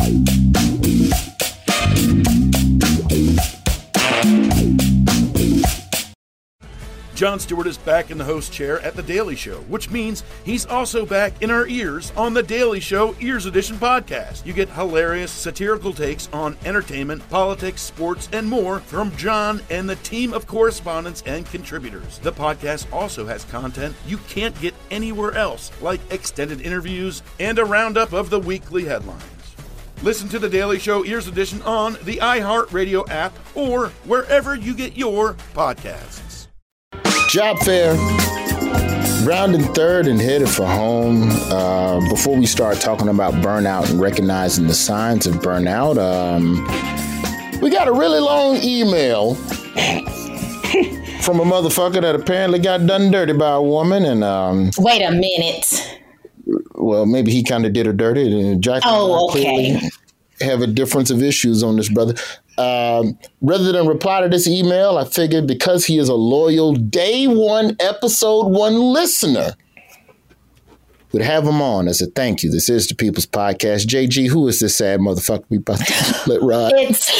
Speaker 1: Jon Stewart is back in the host chair at The Daily Show, which means he's also back in our ears on The Daily Show Ears Edition podcast. You get hilarious satirical takes on entertainment, politics, sports, and more from Jon and the team of correspondents and contributors. The podcast also has content you can't get anywhere else, like extended interviews and a roundup of the weekly headlines. Listen to The Daily Show Ears Edition on the iHeartRadio app or wherever you get your podcasts.
Speaker 3: Job fair, rounding third and headed for home. Uh, before we start talking about burnout and recognizing the signs of burnout, um, we got a really long email from a motherfucker that apparently got done dirty by a woman. And um,
Speaker 4: Wait a minute.
Speaker 3: well, maybe he kind of did her dirty. And Jack
Speaker 4: Oh, okay.
Speaker 3: have a difference of issues on this, brother. Um, rather than reply to this email, I figured because he is a loyal day one, episode one listener, would have him on as a thank you. This is the People's Podcast. J G, who is this sad motherfucker we about to let ride?
Speaker 4: It's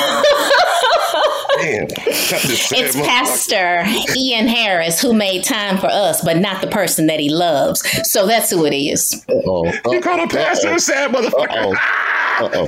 Speaker 5: Damn,
Speaker 4: it's Pastor Ian Harris who made time for us, but not the person that he loves. So that's who it is.
Speaker 3: Uh-oh.
Speaker 5: You called a pastor a sad motherfucker.
Speaker 3: Uh-oh. Uh-oh.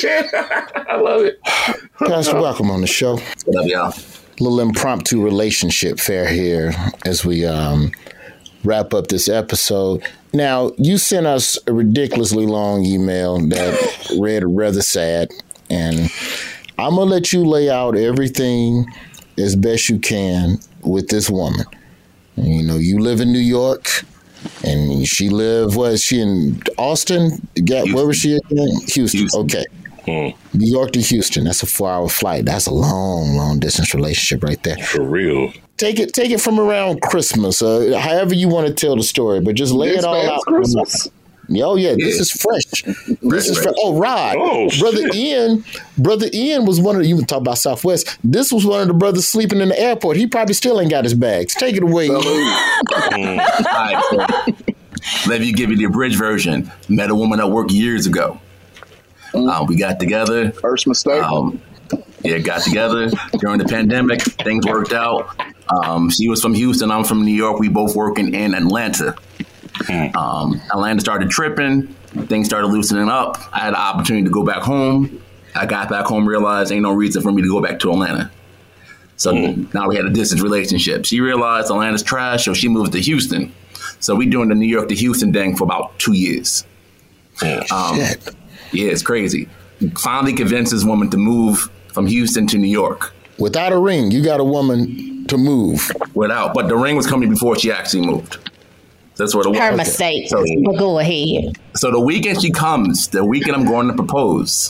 Speaker 5: I love it.
Speaker 3: Pastor, welcome on the show.
Speaker 14: What up, y'all?
Speaker 3: Little impromptu relationship fair here as we um, wrap up this episode. Now, you sent us a ridiculously long email that read rather sad, and I'm going to let you lay out everything as best you can with this woman. You know, you live in New York, and she lived, was she in Austin? Got, where was she again? Houston. Houston. Okay. Hmm. New York to Houston. That's a four-hour flight. That's a long, long-distance relationship right there.
Speaker 5: For real.
Speaker 3: Take it take it from around Christmas, uh, however you want to tell the story, but just lay
Speaker 6: This
Speaker 3: it all
Speaker 6: past
Speaker 3: out.
Speaker 6: Christmas.
Speaker 3: Oh, yeah, this
Speaker 5: Yeah.
Speaker 3: is fresh. This
Speaker 14: Right,
Speaker 3: is
Speaker 14: right.
Speaker 3: fresh. Oh, Rod.
Speaker 5: Oh,
Speaker 3: Brother
Speaker 5: shit.
Speaker 3: Ian. Brother Ian was one of the, you were talking about Southwest. This was one of the brothers sleeping in the airport. He probably still ain't got his bags. Take it away. Ian.
Speaker 14: All right, so let me give you the abridged version. Met a woman at work years ago. Uh, we got together.
Speaker 6: First mistake.
Speaker 14: Um, yeah, got together during the pandemic. Things worked out. Um, she was from Houston. I'm from New York. We both working in Atlanta. Um, Atlanta started tripping. Things started loosening up. I had the opportunity to go back home. I got back home, realized ain't no reason for me to go back to Atlanta. So now we had a distance relationship. She realized Atlanta's trash, so she moved to Houston. So we doing the New York to Houston thing for about two years. Um, yeah, it's crazy. Finally convinced this woman to move from Houston to New York.
Speaker 3: Without a ring, you got a woman to move.
Speaker 14: Without, but the ring was coming before she actually moved. That's what it was.
Speaker 4: Her mistake.
Speaker 14: So,
Speaker 4: But go ahead.
Speaker 14: so the weekend she comes, the weekend I'm going to propose.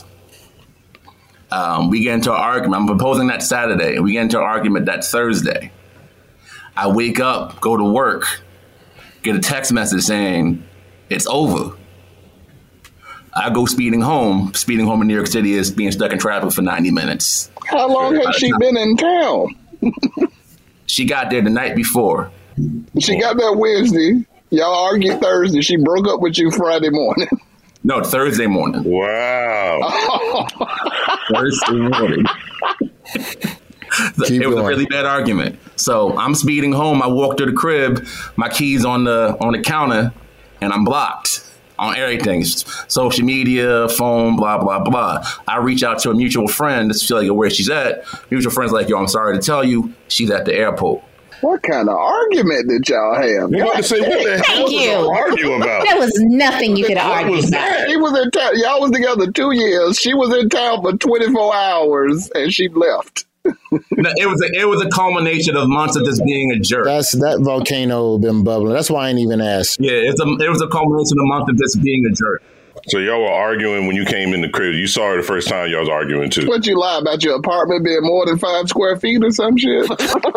Speaker 14: Um, we get into an argument. I'm proposing that Saturday, and we get into an argument that Thursday. I wake up, go to work, get a text message saying it's over. I go speeding home. Speeding home in New York City is being stuck in traffic for ninety minutes.
Speaker 6: How long has she been in town?
Speaker 14: She got there the night before.
Speaker 6: She got that Wednesday. Y'all argued Thursday. She broke up with you Friday morning.
Speaker 14: No, Thursday morning.
Speaker 5: Wow.
Speaker 14: Thursday morning.
Speaker 3: Keep
Speaker 14: it was
Speaker 3: going.
Speaker 14: a really bad argument. So I'm speeding home. I walk to the crib. My keys on the on the counter, and I'm blocked on everything, social media, phone, blah blah blah. I reach out to a mutual friend to feel like where she's at. Mutual friend's like, yo, I'm sorry to tell you, she's at the airport.
Speaker 6: What kind of argument did y'all have?
Speaker 5: You about to say, what the hell
Speaker 4: Thank
Speaker 5: did
Speaker 4: you.
Speaker 5: y'all argue about?
Speaker 4: There was nothing you could
Speaker 5: What
Speaker 4: argue
Speaker 5: was
Speaker 4: about.
Speaker 5: that?
Speaker 6: She was in town. Y'all was together two years. She was in town for twenty-four hours, and she left.
Speaker 14: No, it was a, it was a culmination of months of just being a jerk.
Speaker 3: That's that volcano been bubbling. That's why I ain't even asked.
Speaker 14: Yeah, it's a, it was a culmination of months of just being a jerk.
Speaker 5: So y'all were arguing when you came in the crib. You saw her the first time y'all was arguing too.
Speaker 6: What you lie about your apartment being more than five square feet or some shit?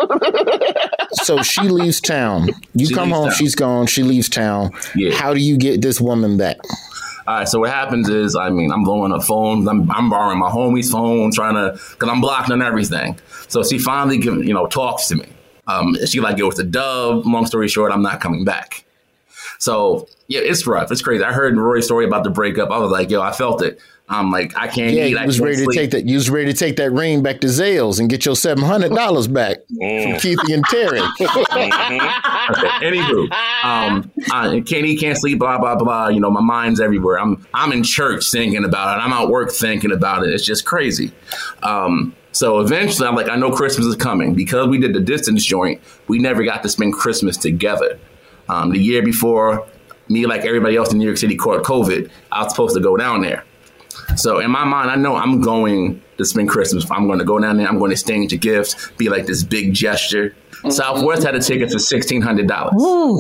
Speaker 3: So she leaves town. You
Speaker 14: She
Speaker 3: come
Speaker 14: leaves
Speaker 3: home,
Speaker 14: town.
Speaker 3: she's gone. She leaves town.
Speaker 14: Yeah.
Speaker 3: How do you get this woman back?
Speaker 14: All right, so what happens is, I mean, I'm blowing up phones. I'm, I'm borrowing my homie's phone, trying to, because I'm blocked on everything. So she finally, give, you know, talks to me. Um, she like, yo, it's a dub. Long story short, I'm not coming back. So yeah, it's rough. It's crazy. I heard Rory's story about the breakup. I was like, yo, I felt it. I'm like, I can't
Speaker 3: Yeah,
Speaker 14: eat.
Speaker 3: you
Speaker 14: I
Speaker 3: was
Speaker 14: can't
Speaker 3: ready
Speaker 14: sleep.
Speaker 3: to take that. You was ready to take that ring back to Zales and get your seven hundred dollars back
Speaker 5: Mm.
Speaker 3: from Keithy and Terry.
Speaker 14: Okay, anywho, um, I can't eat, can't sleep, blah blah blah. You know, my mind's everywhere. I'm I'm in church thinking about it. I'm at work thinking about it. It's just crazy. Um, so eventually, I'm like, I know Christmas is coming because we did the distance joint. We never got to spend Christmas together. Um, the year before, me like everybody else in New York City caught COVID. I was supposed to go down there. So in my mind, I know I'm going to spend Christmas. I'm going to go down there. I'm going to exchange a gift, be like this big gesture. Mm-hmm. Southwest had a ticket for sixteen hundred dollars.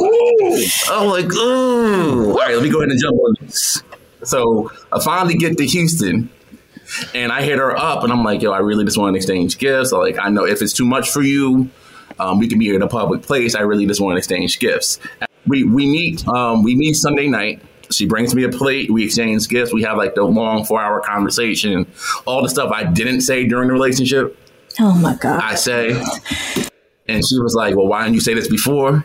Speaker 14: I'm like, ooh. All right, let me go ahead and jump on this. So I finally get to Houston, and I hit her up, and I'm like, yo, I really just want to exchange gifts. So like, I know if it's too much for you, um, we can be here in a public place. I really just want to exchange gifts. We we meet um, we meet Sunday night. She brings me a plate. We exchange gifts. We have like the long four hour conversation. All the stuff I didn't say during the relationship,
Speaker 4: Oh my God.
Speaker 14: I say. And she was like, well, why didn't you say this before?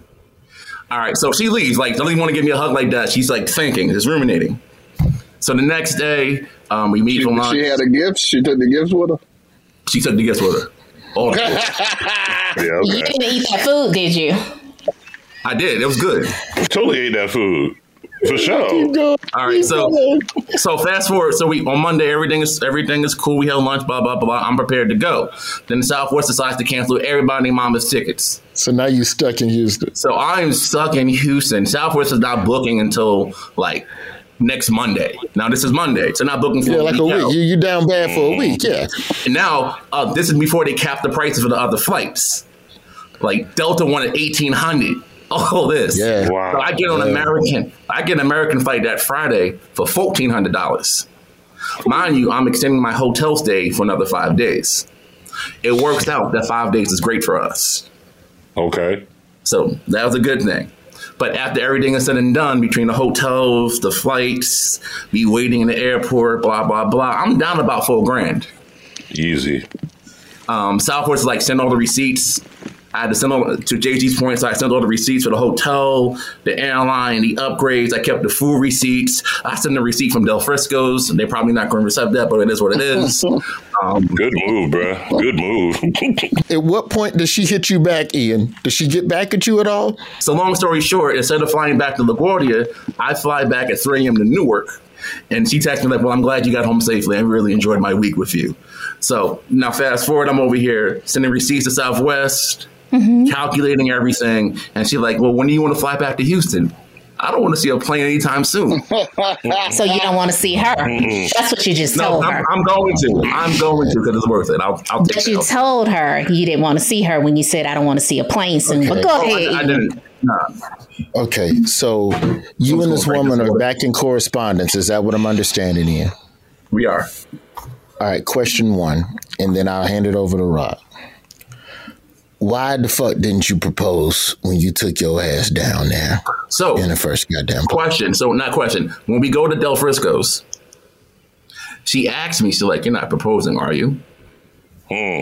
Speaker 14: All right. So she leaves. Like, don't even want to give me a hug like that. She's like thinking, just ruminating. So the next day, um, we meet
Speaker 6: She,
Speaker 14: for lunch.
Speaker 6: she had a gift. She took the gifts with her.
Speaker 14: She took the gifts with her. All the gifts.
Speaker 5: Yeah,
Speaker 4: You
Speaker 5: okay.
Speaker 4: didn't eat that food, did you?
Speaker 14: I did. It was good.
Speaker 5: Totally ate that food. For sure.
Speaker 14: All right, so so fast forward. So we on Monday, everything is everything is cool. We had lunch, blah blah blah. I'm prepared to go. Then Southwest decides to cancel everybody mama's tickets.
Speaker 3: So now you stuck in Houston.
Speaker 14: So I'm stuck in Houston. Southwest is not booking until like next Monday. Now this is Monday, so not booking for
Speaker 3: Yeah,
Speaker 14: a
Speaker 3: like
Speaker 14: week
Speaker 3: a week.
Speaker 14: out.
Speaker 3: You you down bad for a week, yeah.
Speaker 14: And now uh, this is before they cap the prices for the other flights. Like Delta wanted eighteen hundred. All this.
Speaker 3: Yeah.
Speaker 5: Wow.
Speaker 14: So I get on
Speaker 3: Yeah.
Speaker 14: American. I get an American flight that Friday for fourteen hundred dollars. Mind you, I'm extending my hotel stay for another five days. It works out that five days is great for us.
Speaker 5: Okay.
Speaker 14: So that was a good thing. But after everything is said and done, between the hotels, the flights, me waiting in the airport, blah blah blah, I'm down about four grand.
Speaker 5: Easy.
Speaker 14: Um, Southwest like send all the receipts. I had to send all to J G's point, so I sent all the receipts for the hotel, the airline, the upgrades. I kept the food receipts. I sent the receipt from Del Frisco's, and they're probably not going to accept that, but it is what it is. Um,
Speaker 5: Good move, bro. Good move.
Speaker 3: At what point does she hit you back, Ian? Does she get back at you at all?
Speaker 14: so long story short, instead of flying back to LaGuardia, I fly back at three a.m. to Newark. And she texted me like, well, I'm glad you got home safely. I really enjoyed my week with you. So now fast forward, I'm over here sending receipts to Southwest, mm-hmm. calculating everything. And she's like, well, when do you want to fly back to Houston? I don't want to see a plane anytime soon.
Speaker 4: So you don't want to see her. That's what you just
Speaker 14: No,
Speaker 4: told
Speaker 14: I'm,
Speaker 4: her.
Speaker 14: I'm going to. I'm going to because it's worth it. I'll, I'll take
Speaker 4: But you
Speaker 14: it.
Speaker 4: told her you didn't want to see her when you said, I don't want to see a plane soon.
Speaker 3: Okay.
Speaker 4: But go
Speaker 14: Oh,
Speaker 4: ahead.
Speaker 14: I, I didn't. Nah.
Speaker 3: Okay, so you and this woman are back in correspondence. Is that what I'm understanding, Ian?
Speaker 14: We are.
Speaker 3: All right, question one, and then I'll hand it over to Rob. Why the fuck didn't you propose when you took your ass down there
Speaker 14: So,
Speaker 3: in the first goddamn place?
Speaker 14: question. So, not question. When we go to Del Frisco's, she asked me, she's like, you're not proposing, are you?
Speaker 5: Hmm.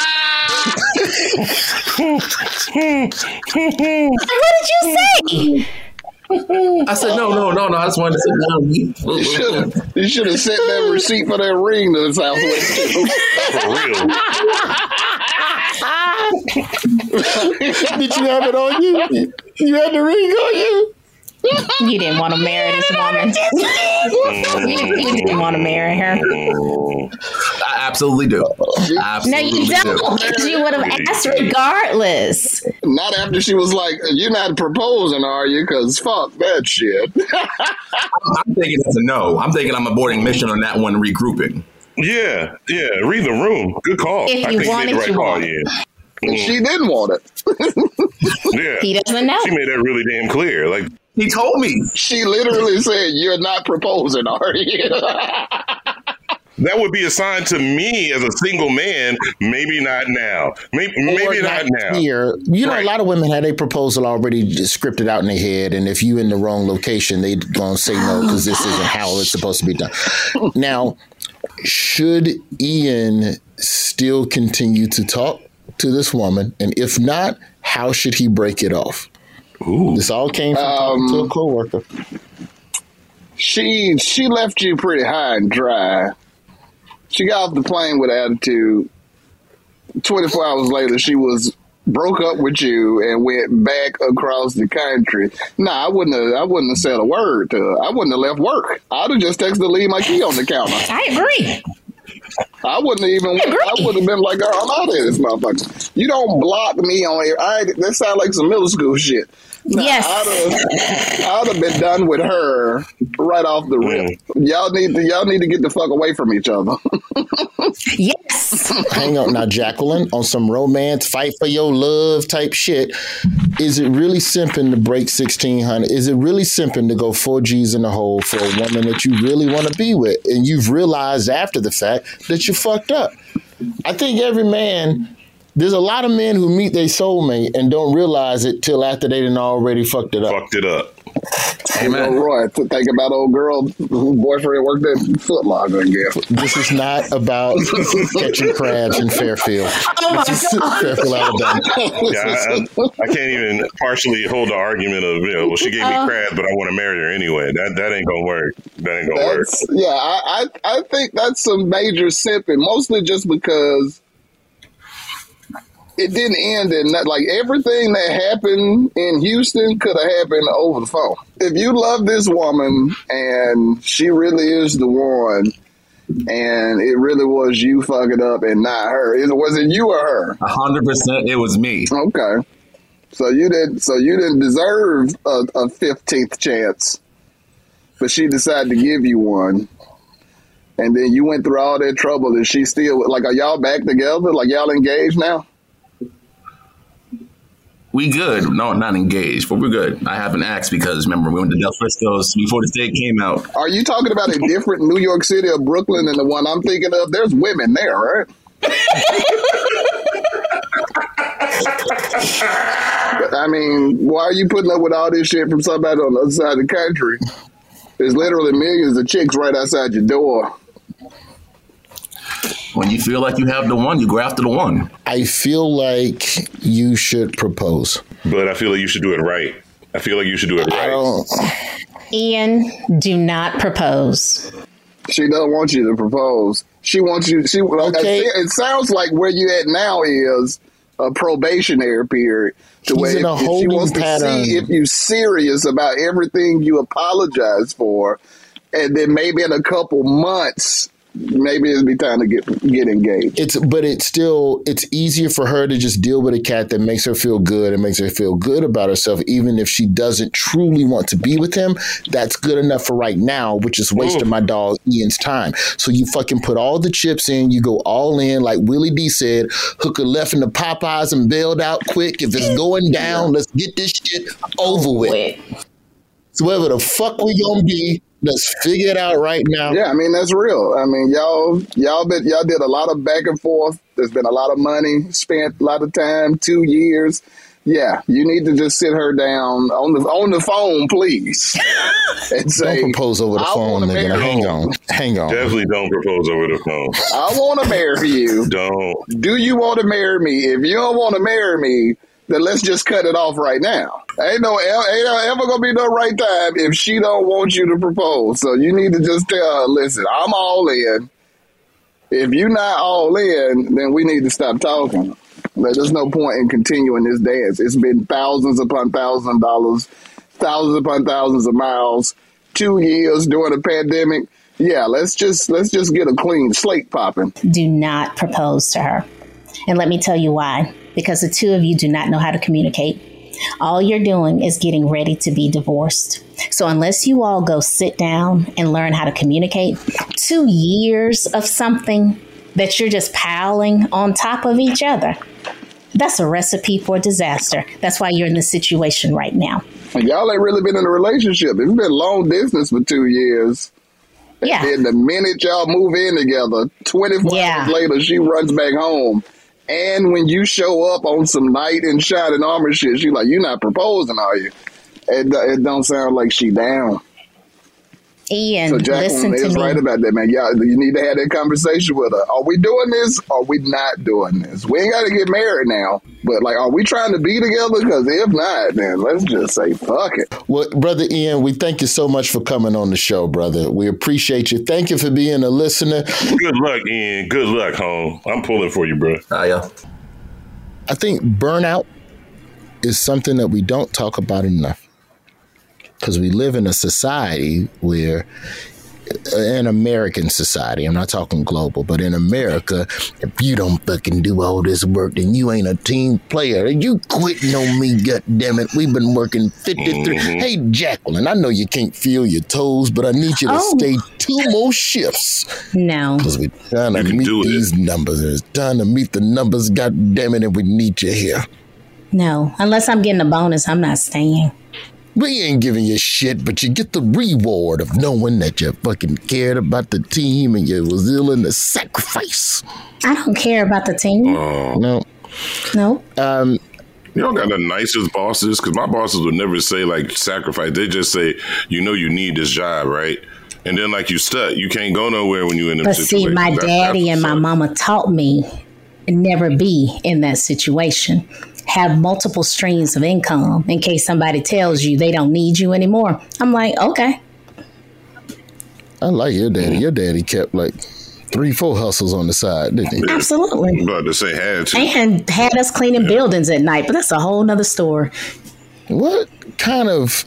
Speaker 4: What did you say?
Speaker 14: I said, no, no, no, no. I just wanted to sit down.
Speaker 6: You should you should have sent that receipt for that ring to his house with too.
Speaker 5: For real.
Speaker 3: Did you have it on you? You had the ring on you?
Speaker 4: You didn't want to marry this woman. you, you didn't want to marry her.
Speaker 14: I absolutely do. Absolutely
Speaker 4: No, you don't.
Speaker 14: do.
Speaker 4: You would have asked regardless.
Speaker 6: Not after she was like, "You're not proposing, are you?" Because fuck that shit.
Speaker 14: I'm thinking it's a no. I'm thinking I'm aborting mission on that one, regrouping.
Speaker 5: Yeah, yeah. Read the room. Good call.
Speaker 4: If
Speaker 5: I
Speaker 4: you
Speaker 5: think
Speaker 4: want
Speaker 5: you made
Speaker 4: it,
Speaker 5: the right
Speaker 4: you
Speaker 5: call.
Speaker 4: want it.
Speaker 5: Yeah.
Speaker 6: She didn't want it.
Speaker 5: Yeah.
Speaker 4: He doesn't know.
Speaker 5: She made that really damn clear. Like
Speaker 14: he told me.
Speaker 6: She literally said, "You're not proposing, are you?"
Speaker 5: that would be a sign to me as a single man. Maybe not now. Maybe, maybe not, not now.
Speaker 3: Here, you know,
Speaker 5: right.
Speaker 3: a lot of women had a proposal already scripted out in their head, and if you in the wrong location, they gonna say no because this isn't how it's supposed to be done. Now, should Ian still continue to talk to this woman, and if not, how should he break it off?
Speaker 5: Ooh.
Speaker 3: This all came from
Speaker 6: Um,
Speaker 3: talking to a coworker.
Speaker 6: She she left you pretty high and dry. She got off the plane with attitude. twenty-four hours later, she was broke up with you and went back across the country. Nah, I wouldn't have. I wouldn't have said a word to her. I wouldn't have left work. I'd have just texted to leave my key on the counter.
Speaker 4: I agree.
Speaker 6: I wouldn't even. I, I would have been like, "Girl, I'm out of here, this motherfucker." You don't block me on here. I that sounds like some middle school shit. Nah,
Speaker 4: yes,
Speaker 6: I'd have been done with her right off the rip. Mm. Y'all need to. Y'all need to get the fuck away from each other.
Speaker 4: Yes.
Speaker 3: Hang on now, Jacqueline, on some romance, fight for your love type shit. Is it really simping to break sixteen hundred? Is it really simping to go four G's in the hole for a woman that you really want to be with, and you've realized after the fact that you fucked up? I think every man. There's a lot of men who meet their soulmate and don't realize it till after they done already fucked it up.
Speaker 5: Fucked it up.
Speaker 6: Amen. You know, Roy, to think about old girl whose boyfriend worked at Foot Locker again.
Speaker 3: This is not about catching crabs in Fairfield.
Speaker 4: Oh
Speaker 3: this is Fairfield, Alabama.
Speaker 5: Yeah, I, I, I can't even partially hold the argument of, you know, well, she gave me
Speaker 4: Uh,
Speaker 5: crabs, but I want to marry her anyway. That that ain't gonna work. That ain't gonna work.
Speaker 6: That's, yeah, I, I I think that's some major simping, mostly just because it didn't end in that. Like everything that happened in Houston could have happened over the phone. If you love this woman and she really is the one, and it really was you fucking up and not her, is was it you or her?
Speaker 14: A hundred percent, it was me.
Speaker 6: Okay, so you didn't. So you didn't deserve a fifteenth chance, but she decided to give you one. And then you went through all that trouble, and she still like, are y'all back together? Like y'all engaged now?
Speaker 14: We good. No, not engaged, but we're good. I haven't asked because remember we went to Del Frisco's before the state came out.
Speaker 6: Are you talking about a different New York City or Brooklyn than the one I'm thinking of? There's women there, right? I mean, why are you putting up with all this shit from somebody on the other side of the country? There's literally millions of chicks right outside your door.
Speaker 14: When you feel like you have the one, you go after the one.
Speaker 3: I feel like you should propose.
Speaker 5: But I feel like you should do it right. I feel like you should do it right.
Speaker 3: I don't.
Speaker 4: Ian, do not propose.
Speaker 6: She doesn't want you to propose. She wants you. She.
Speaker 3: Okay.
Speaker 6: It sounds like where you at now is a probationary period. To
Speaker 3: She's
Speaker 6: where
Speaker 3: in a
Speaker 6: if, if she
Speaker 3: holding
Speaker 6: wants
Speaker 3: pattern.
Speaker 6: to see if you're serious about everything you apologize for, and then maybe in a couple months, maybe it'll be time to get get engaged.
Speaker 3: It's but it's still it's easier for her to just deal with a cat that makes her feel good and makes her feel good about herself, even if she doesn't truly want to be with him. That's good enough for right now, which is wasting Ooh. my dog Ian's time. So you fucking put all the chips in, you go all in, like Willie D said, hook a left in the Popeyes and bailed out quick. If it's going down, let's get this shit over with. So whatever the fuck we gonna be, let's figure it out right now.
Speaker 6: Yeah, I mean that's real. I mean y'all y'all been y'all did a lot of back and forth. There's been a lot of money spent, a lot of time, two years. Yeah, you need to just sit her down on the on the phone, please, and say,
Speaker 3: don't propose over the
Speaker 6: I
Speaker 3: phone,
Speaker 6: wanna
Speaker 3: nigga.
Speaker 6: marry
Speaker 3: Hang
Speaker 6: you.
Speaker 3: on, hang on.
Speaker 5: Definitely don't propose over the phone.
Speaker 6: I want to marry you.
Speaker 5: Don't.
Speaker 6: Do you want to marry me? If you don't want to marry me, then let's just cut it off right now. Ain't no ain't ever gonna be no right time if she don't want you to propose. So you need to just tell her, listen, I'm all in. If you're not all in, then we need to stop talking. There's no point in continuing this dance. It's been thousands upon thousands of dollars, thousands upon thousands of miles, two years during a pandemic. Yeah, let's just let's just get a clean slate popping.
Speaker 4: Do not propose to her. And let me tell you why. Because the two of you do not know how to communicate. All you're doing is getting ready to be divorced. So unless you all go sit down and learn how to communicate, two years of something that you're just piling on top of each other, that's a recipe for disaster. That's why you're in this situation right now.
Speaker 6: And y'all ain't really been in a relationship. It's been long distance for two years.
Speaker 4: Yeah.
Speaker 6: And then the minute y'all move in together, twenty-four
Speaker 4: Yeah.
Speaker 6: hours later, she runs back home. And when you show up on some knight in shining armor shit, she like, you not proposing, are you? It, it don't sound like she down.
Speaker 4: Ian,
Speaker 6: So Jacqueline
Speaker 4: listen to
Speaker 6: is
Speaker 4: me.
Speaker 6: right about that, man. Y'all, you need to have that conversation with her. Are we doing this? Or are we not doing this? We ain't got to get married now. But, like, are we trying to be together? Because if not, then let's just say fuck it.
Speaker 3: Well, Brother Ian, we thank you so much for coming on the show, brother. We appreciate you. Thank you for being a listener.
Speaker 5: Good luck, Ian. Good luck, home. I'm pulling for you, bro.
Speaker 14: Ah, yeah.
Speaker 3: I think burnout is something that we don't talk about enough. Because we live in a society where, an American society, I'm not talking global, but in America, if you don't fucking do all this work, then you ain't a team player. You quitting on me, goddammit. We've been working fifty-three.
Speaker 5: Mm-hmm.
Speaker 3: Hey, Jacqueline, I know you can't feel your toes, but I need you to
Speaker 4: Oh.
Speaker 3: stay two more shifts.
Speaker 4: No.
Speaker 3: Because we're trying to meet these numbers. It's trying to meet the numbers, goddammit, and we need you here.
Speaker 4: No. Unless I'm getting a bonus, I'm not staying.
Speaker 3: We ain't giving you shit, but you get the reward of knowing that you fucking cared about the team and you was willing to sacrifice.
Speaker 4: I don't care about the team.
Speaker 5: Oh.
Speaker 3: No.
Speaker 4: No.
Speaker 3: Um,
Speaker 5: You don't got the nicest bosses, because my bosses would never say, like, sacrifice. They just say, you know you need this job, right? And then, like, you stuck. You can't go nowhere when you in them
Speaker 4: But see,
Speaker 5: situations.
Speaker 4: my
Speaker 5: That's-
Speaker 4: daddy
Speaker 5: that's
Speaker 4: and my
Speaker 5: what's up.
Speaker 4: mama taught me never be in that situation. Have multiple streams of income in case somebody tells you they don't need you anymore. I'm like, okay.
Speaker 3: I like your daddy. Your daddy kept like three, four hustles on the side, didn't he?
Speaker 4: Absolutely.
Speaker 5: I'm about to say had to.
Speaker 4: And had us cleaning buildings at night, but that's a whole nother story.
Speaker 3: What kind of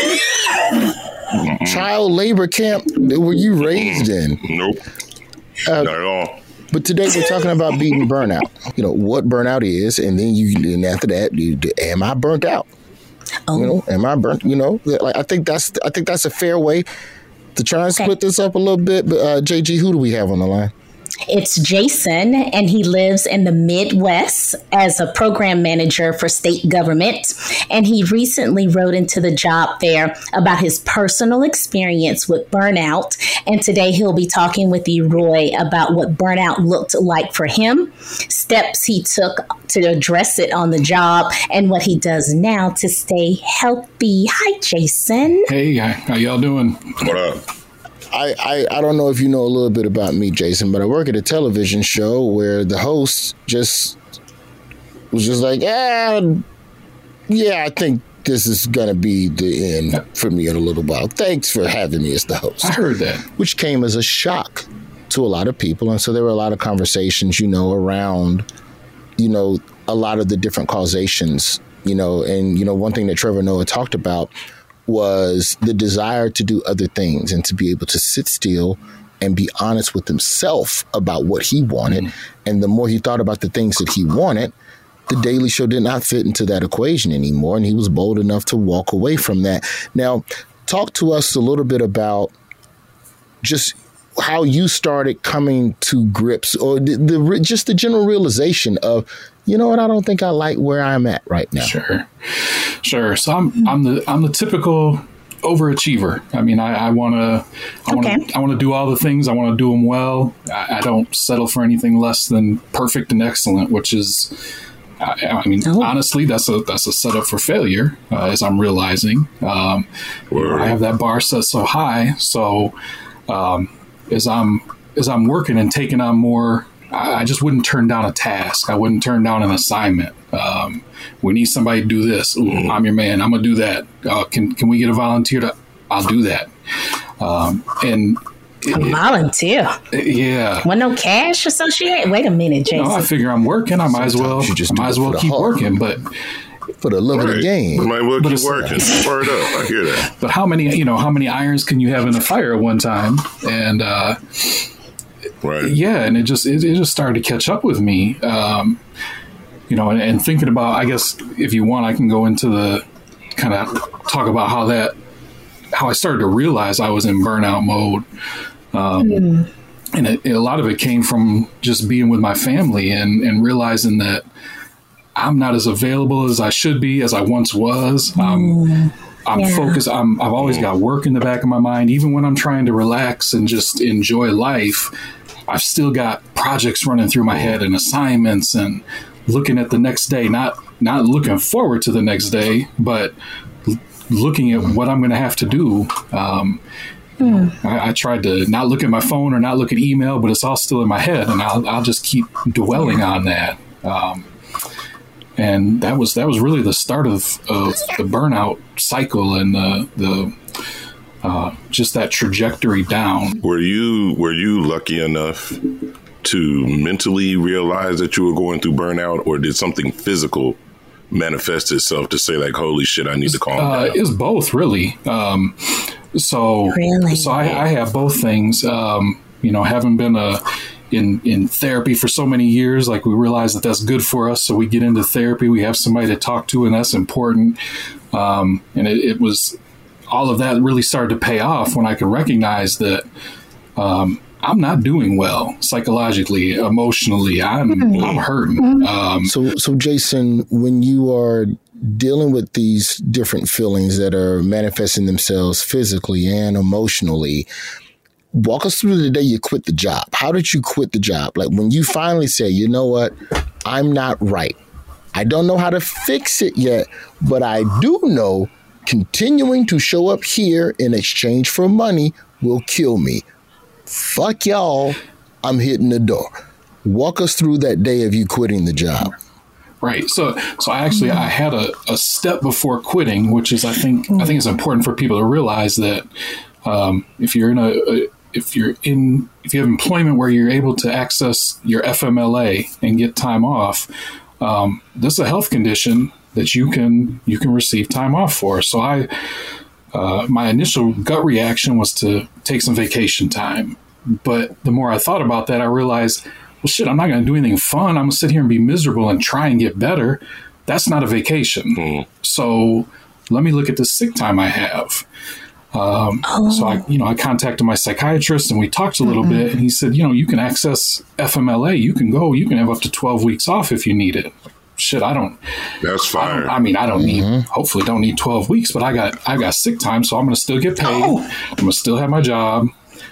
Speaker 3: child labor camp were you raised in?
Speaker 5: Nope.
Speaker 3: Uh,
Speaker 5: Not at all.
Speaker 3: But today we're talking about beating burnout. You know what burnout is, and then you, and after that, you, am I burnt out?
Speaker 4: Oh.
Speaker 3: You know, am I burnt? You know, like I think that's I think that's a fair way to try and split this up a little bit. But uh, J G, who do we have on the line?
Speaker 4: It's Jason, and he lives in the Midwest as a program manager for state government. And he recently wrote into the job fair about his personal experience with burnout. And today he'll be talking with you, Roy, about what burnout looked like for him, steps he took to address it on the job, and what he does now to stay healthy. Hi, Jason.
Speaker 15: Hey, how y'all doing?
Speaker 5: What up?
Speaker 3: I, I, I don't know if you know a little bit about me, Jason, but I work at a television show where the host just was just like, yeah, yeah, I think this is going to be the end for me in a little while. Thanks for having me as the host.
Speaker 15: I heard that.
Speaker 3: Which came as a shock to a lot of people. And so there were a lot of conversations, you know, around, you know, a lot of the different causations, you know, and, you know, one thing that Trevor Noah talked about was the desire to do other things and to be able to sit still and be honest with himself about what he wanted. Mm-hmm. And the more he thought about the things that he wanted, the Daily Show did not fit into that equation anymore. And he was bold enough to walk away from that. Now, talk to us a little bit about just how you started coming to grips, or the, the just the general realization of, you know what, I don't think I like where I'm at right now.
Speaker 15: Sure. Sure. So I'm I'm the I'm the typical overachiever. I mean, I, I want to I want to
Speaker 4: Okay.
Speaker 15: I want to do all the things. I want to do them well. I, I don't settle for anything less than perfect and excellent, which is I, I mean, oh. honestly, that's a that's a setup for failure, uh, as I'm realizing. Um, you know, I have that bar set so high, so um, as I'm as I'm working and taking on more, I, I just wouldn't turn down a task. I wouldn't turn down an assignment. Um, we need somebody to do this. Ooh, mm-hmm. I'm your man. I'm gonna do that. Uh, can can we get a volunteer to? I'll do that. Um, and
Speaker 4: a volunteer.
Speaker 15: Yeah.
Speaker 4: Well, no cash associated. Wait a minute, Jason.
Speaker 15: No, I figure I'm working. I might as well.
Speaker 3: You just
Speaker 15: I might as well keep heart. working. But
Speaker 3: for the love right. of the game,
Speaker 5: might well keep working. Word up. I hear that.
Speaker 15: But how many? You know, how many irons can you have in a fire at one time? And uh,
Speaker 5: right.
Speaker 15: Yeah, and it just it, it just started to catch up with me. Um, you know, and, and thinking about. I guess if you want, I can go into the kind of talk about how that. how I started to realize I was in burnout mode. Um, mm. And it, it, a lot of it came from just being with my family and, and realizing that I'm not as available as I should be, as I once was. Um, mm. I'm yeah. focused. I'm, I've always got work in the back of my mind. Even when I'm trying to relax and just enjoy life, I've still got projects running through my head and assignments and looking at the next day, not, not looking forward to the next day, but looking at what I'm going to have to do. Um, mm. I, I tried to not look at my phone or not look at email, but it's all still in my head, and I'll, I'll just keep dwelling on that. Um, and that was that was really the start of, of the burnout cycle and the the uh, just that trajectory down.
Speaker 5: Were you were you lucky enough to mentally realize that you were going through burnout, or did something physical manifest itself to say like, holy shit, I need to calm
Speaker 15: uh,
Speaker 5: down?
Speaker 15: It's both, really. Um, so,
Speaker 4: really?
Speaker 15: so I, I have both things. Um, you know, having been a in in therapy for so many years, like we realize that that's good for us. So we get into therapy. We have somebody to talk to, and that's important. Um, and it, it was all of that really started to pay off when I could recognize that. Um, I'm not doing well psychologically, emotionally. I'm mm-hmm. I'm hurting. Um,
Speaker 3: so, so Jason, when you are dealing with these different feelings that are manifesting themselves physically and emotionally, walk us through the day you quit the job. How did you quit the job? Like when you finally say, you know what, I'm not right. I don't know how to fix it yet, but I do know continuing to show up here in exchange for money will kill me. Fuck y'all, I'm hitting the door. Walk us through that day of you quitting the job.
Speaker 15: Right. So, so I actually, I had a, a step before quitting, which is, I think, I think it's important for people to realize that um, if you're in a, a, if you're in, if you have employment where you're able to access your F M L A and get time off, um, this is a health condition that you can, you can receive time off for. So I, Uh, my initial gut reaction was to take some vacation time. But the more I thought about that, I realized, well, shit, I'm not going to do anything fun. I'm going to sit here and be miserable and try and get better. That's not a vacation. Mm. So let me look at the sick time I have. Um, oh. So I, you know, I contacted my psychiatrist and we talked a little mm-hmm. bit. And he said, you know, you can access F M L A. You can go. You can have up to twelve weeks off if you need it. Shit, I don't.
Speaker 5: That's fine.
Speaker 15: I, I mean, I don't mm-hmm. need. Hopefully, don't need twelve weeks. But I got, I got sick time, so I'm going to still get paid. Oh. I'm going to still have my job.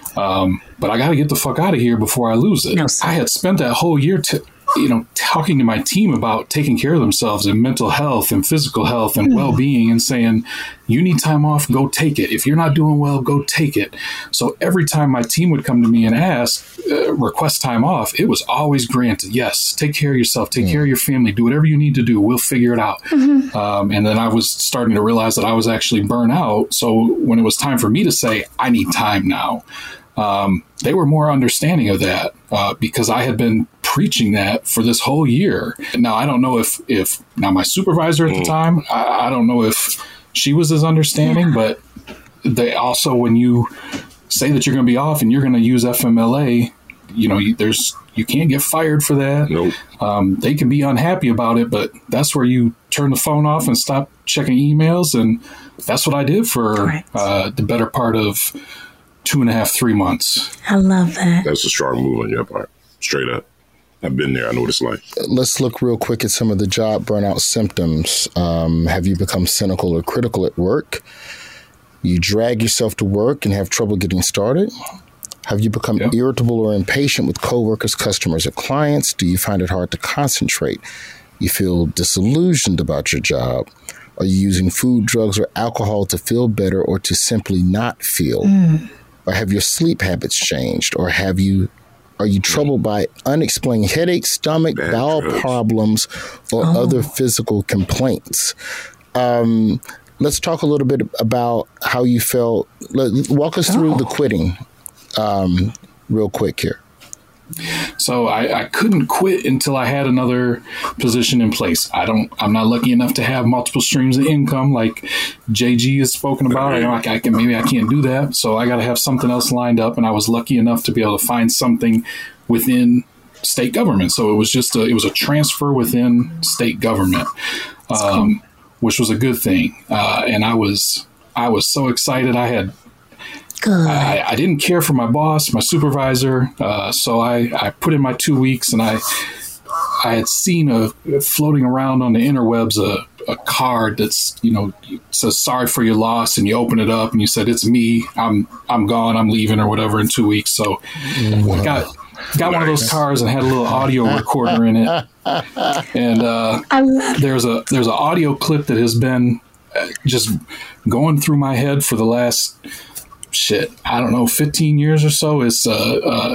Speaker 15: Um, but I got to get the fuck out of here before I lose it. No, I had spent that whole year, to, you know, talking to my team about taking care of themselves and mental health and physical health and mm. well-being, and saying, you need time off, go take it. If you're not doing well, go take it. So every time my team would come to me and ask, uh, request time off, it was always granted. Yes, take care of yourself, take mm. care of your family, do whatever you need to do. We'll figure it out. Mm-hmm. Um, and then I was starting to realize that I was actually burnt out. So when it was time for me to say, I need time now, um, they were more understanding of that uh, because I had been preaching that for this whole year. Now, I don't know if, if now my supervisor at mm. the time, I, I don't know if she was as understanding, but they also, when you say that you're going to be off and you're going to use F M L A, you know, you, there's, you can't get fired for that.
Speaker 5: Nope.
Speaker 15: Um, they can be unhappy about it, but that's where you turn the phone off and stop checking emails. And that's what I did for uh, the better part of two and a half, three months.
Speaker 4: I love that.
Speaker 5: That's a strong move on your part. Straight up. I've been there. I know what it's like.
Speaker 3: Let's look real quick at some of the job burnout symptoms. Um, have you become cynical or critical at work? You drag yourself to work and have trouble getting started? Have you become yep. irritable or impatient with coworkers, customers, or clients? Do you find it hard to concentrate? You feel disillusioned about your job. Are you using food, drugs, or alcohol to feel better or to simply not feel? Mm. Or have your sleep habits changed? Or have you are you troubled by unexplained headaches, stomach, Bad bowel drugs. problems, or oh. other physical complaints? Um, let's talk a little bit about how you felt. Let, walk us through oh. the quitting um, real quick here.
Speaker 15: So I, I couldn't quit until I had another position in place. I don't. I'm not lucky enough to have multiple streams of income like J G has spoken about. I know I, I can maybe I can't do that. So I got to have something else lined up. And I was lucky enough to be able to find something within state government. So it was just a, it was a transfer within state government, um, which was a good thing. Uh, and I was I was so excited. I had. I, I didn't care for my boss, my supervisor, uh, so I, I put in my two weeks, and I I had seen a floating around on the interwebs a, a card that's, you know, says sorry for your loss, and you open it up and you said, it's me, I'm I'm gone, I'm leaving or whatever in two weeks. So mm-hmm. I got got one of those cards and had a little audio recorder in it, and uh, there's a there's an audio clip that has been just going through my head for the last. Shit, I don't know, fifteen years or so. It's uh, uh,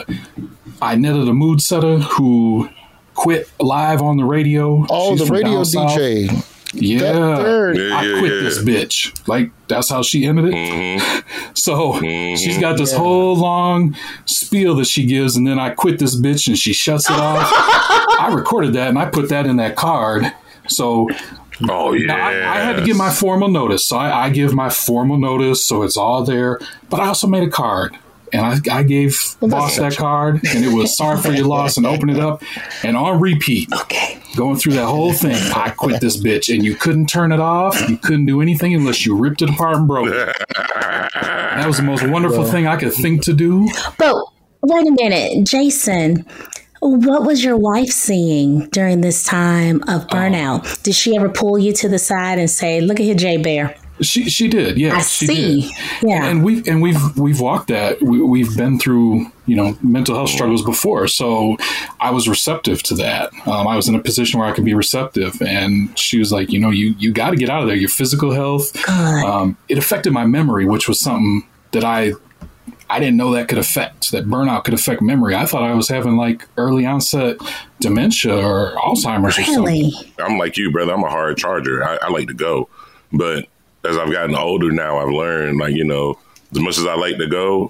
Speaker 15: I netted a mood setter who quit live on the radio.
Speaker 3: Oh, She's the radio D J.
Speaker 15: Yeah.
Speaker 5: yeah,
Speaker 15: I
Speaker 5: yeah
Speaker 15: quit
Speaker 5: yeah.
Speaker 15: this bitch. Like, that's how she ended it.
Speaker 5: Mm-hmm.
Speaker 15: So
Speaker 5: mm-hmm.
Speaker 15: she's got this
Speaker 3: yeah.
Speaker 15: whole long spiel that she gives, and then I quit this bitch, and she shuts it off. I recorded that, and I put that in that card. So...
Speaker 5: Oh yeah!
Speaker 15: I, I had to give my formal notice, so I, I give my formal notice, so it's all there. But I also made a card, and I, I gave well, boss that card, and it was sorry for your loss, and open it up, and on repeat,
Speaker 4: okay,
Speaker 15: going through that whole thing. I quit this bitch, and you couldn't turn it off. You couldn't do anything unless you ripped it apart and broke it. That was the most wonderful well, thing I could think to do.
Speaker 4: But wait a minute, Jason. What was your wife seeing during this time of burnout? Oh. Did she ever pull you to the side and say, "Look at here, Jay Bear"?
Speaker 15: She she did. Yeah,
Speaker 4: I
Speaker 15: she
Speaker 4: see.
Speaker 15: Did.
Speaker 4: Yeah,
Speaker 15: and we and we've we've walked that. We, we've been through you know mental health struggles before, so I was receptive to that. Um, I was in a position where I could be receptive, and she was like, you know, you you got to get out of there. Your physical health. Um, it affected my memory, which was something that I. I didn't know that could affect, that burnout could affect memory. I thought I was having like early onset dementia or Alzheimer's
Speaker 4: really?
Speaker 15: or something.
Speaker 5: I'm like you, brother. I'm a hard charger. I, I like to go. But as I've gotten older now, I've learned, like, you know, as much as I like to go,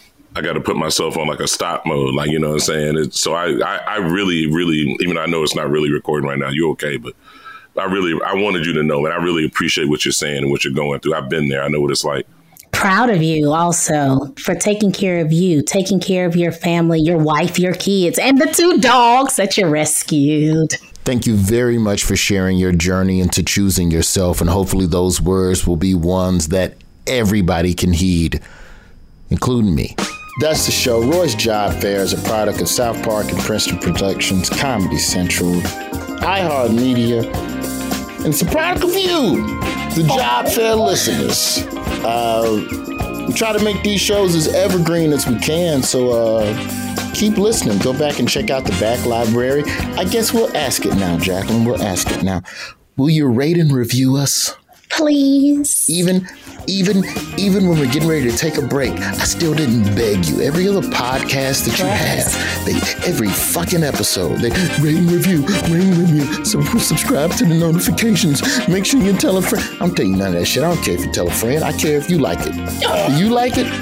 Speaker 5: I got to put myself on like a stop mode. Like, you know what I'm saying? It's, so I, I, I really, really, even though I know it's not really recording right now, you're okay. But I really, I wanted you to know, and I really appreciate what you're saying and what you're going through. I've been there. I know what it's like.
Speaker 4: Proud of you also for taking care of you, taking care of your family, your wife, your kids, and the two dogs that you rescued.
Speaker 3: Thank you very much for sharing your journey into choosing yourself. And hopefully those words will be ones that everybody can heed, including me. That's the show. Roy's Job Fair is a product of South Park and Princeton Productions, Comedy Central, iHeartMedia, and it's a product of you, the Job Fair listeners. Uh, we try to make these shows as evergreen as we can, so uh, keep listening. Go back and check out the back library. I guess we'll ask it now, Jacqueline. We'll ask it now. Will you rate and review us?
Speaker 4: Please.
Speaker 3: Even, even, even when we're getting ready to take a break, I still didn't beg you. Every other podcast that you
Speaker 4: yes.
Speaker 3: have, they, every fucking episode, they rate and review, rate and review. So subscribe to the notifications. Make sure you tell a friend. I'm telling you none of that shit. I don't care if you tell a friend. I care if you like it. Do you like it?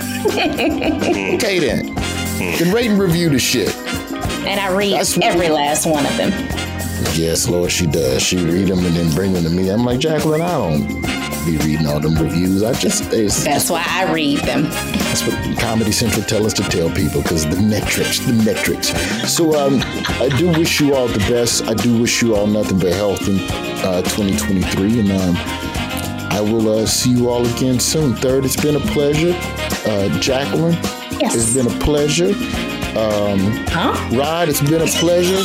Speaker 3: Okay then. Then rate and review the shit.
Speaker 4: And I read every last one of them.
Speaker 3: Yes, Lord, she does. She read them and then bring them to me. I'm like, Jacqueline, I don't be reading all them reviews. I just... It's,
Speaker 4: that's why I read them.
Speaker 3: That's what Comedy Central tell us to tell people, because the metrics, the metrics. So um, I do wish you all the best. I do wish you all nothing but health in uh, twenty twenty-three. And um, I will uh, see you all again soon. Third, it's been a pleasure. Uh, Jacqueline,
Speaker 4: yes.
Speaker 3: It's been a pleasure. Um,
Speaker 4: huh?
Speaker 3: Rod, it's been a pleasure.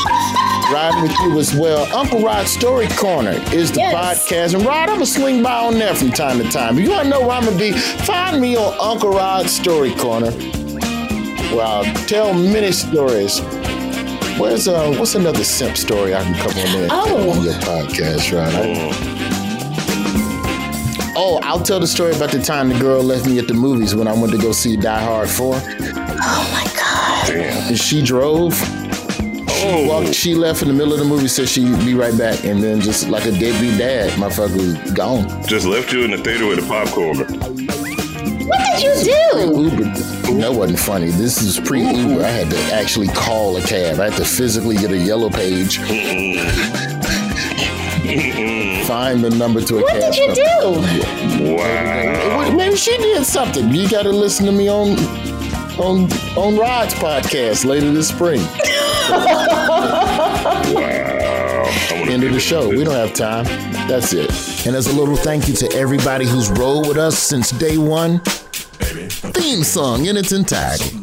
Speaker 3: Riding with you as well. Uncle Rod's Story Corner is the yes. podcast. And Rod, I'm going to swing by on there from time to time. If you want to know where I'm going to be, find me on Uncle Rod's Story Corner, where I'll tell many stories Where's uh? What's another simp story I can come on there
Speaker 4: Oh.
Speaker 3: on your podcast, right? I- oh, I'll tell the story about the time the girl left me at the movies when I went to go see Die Hard four.
Speaker 4: Oh my God.
Speaker 5: Damn.
Speaker 3: And she drove. She, walked, she left in the middle of the movie, said she'd be right back, and then just like a deadbeat dad, motherfucker was gone.
Speaker 5: Just left you in the theater with a popcorn.
Speaker 4: What did you do?
Speaker 3: Uber. That wasn't funny. This is pre-Uber. I had to actually call a cab. I had to physically get a yellow page, find the number to a
Speaker 4: What
Speaker 3: cab.
Speaker 4: did you do?
Speaker 5: Wow.
Speaker 3: Maybe she did something. You got to listen to me on on on Rod's podcast later this spring. End of the show. We don't have time. That's it. And as a little thank you to everybody who's rolled with us since day one, theme song in its entirety.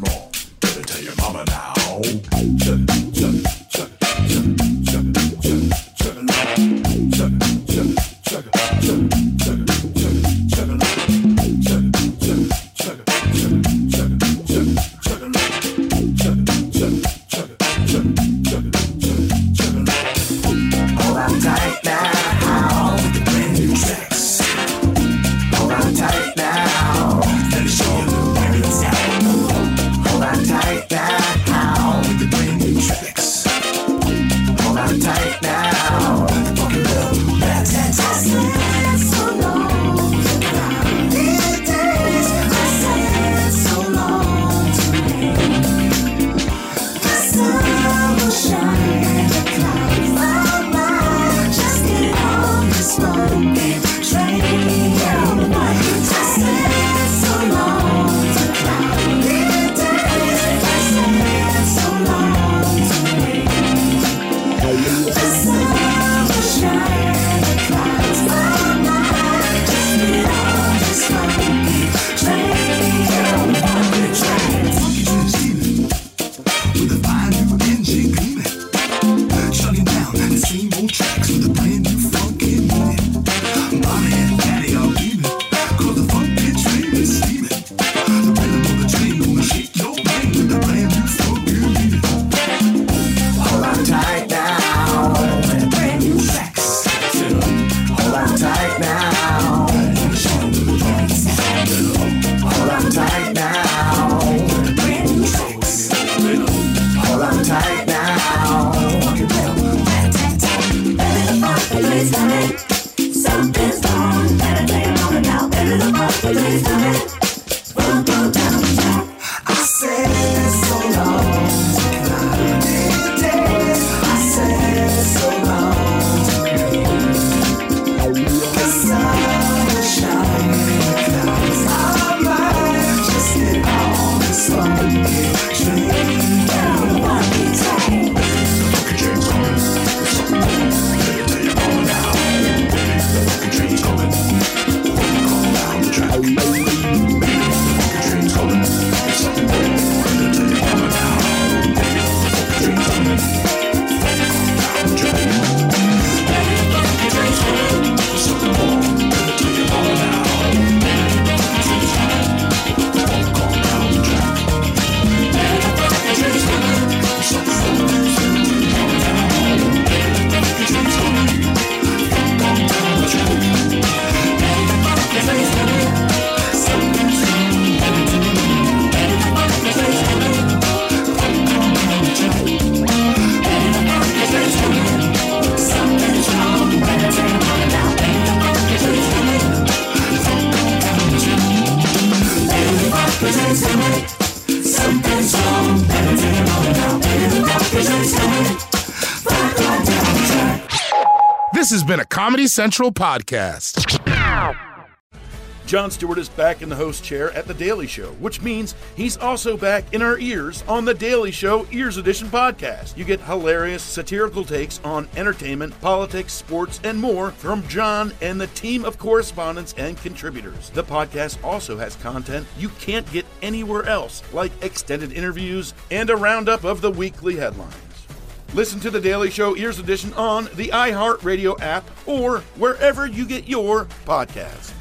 Speaker 1: This has been a Comedy Central podcast. Jon Stewart is back in the host chair at The Daily Show, which means he's also back in our ears on The Daily Show Ears Edition podcast. You get hilarious satirical takes on entertainment, politics, sports, and more from Jon and the team of correspondents and contributors. The podcast also has content you can't get anywhere else, like extended interviews and a roundup of the weekly headlines. Listen to The Daily Show Ears Edition on the iHeartRadio app or wherever you get your podcasts.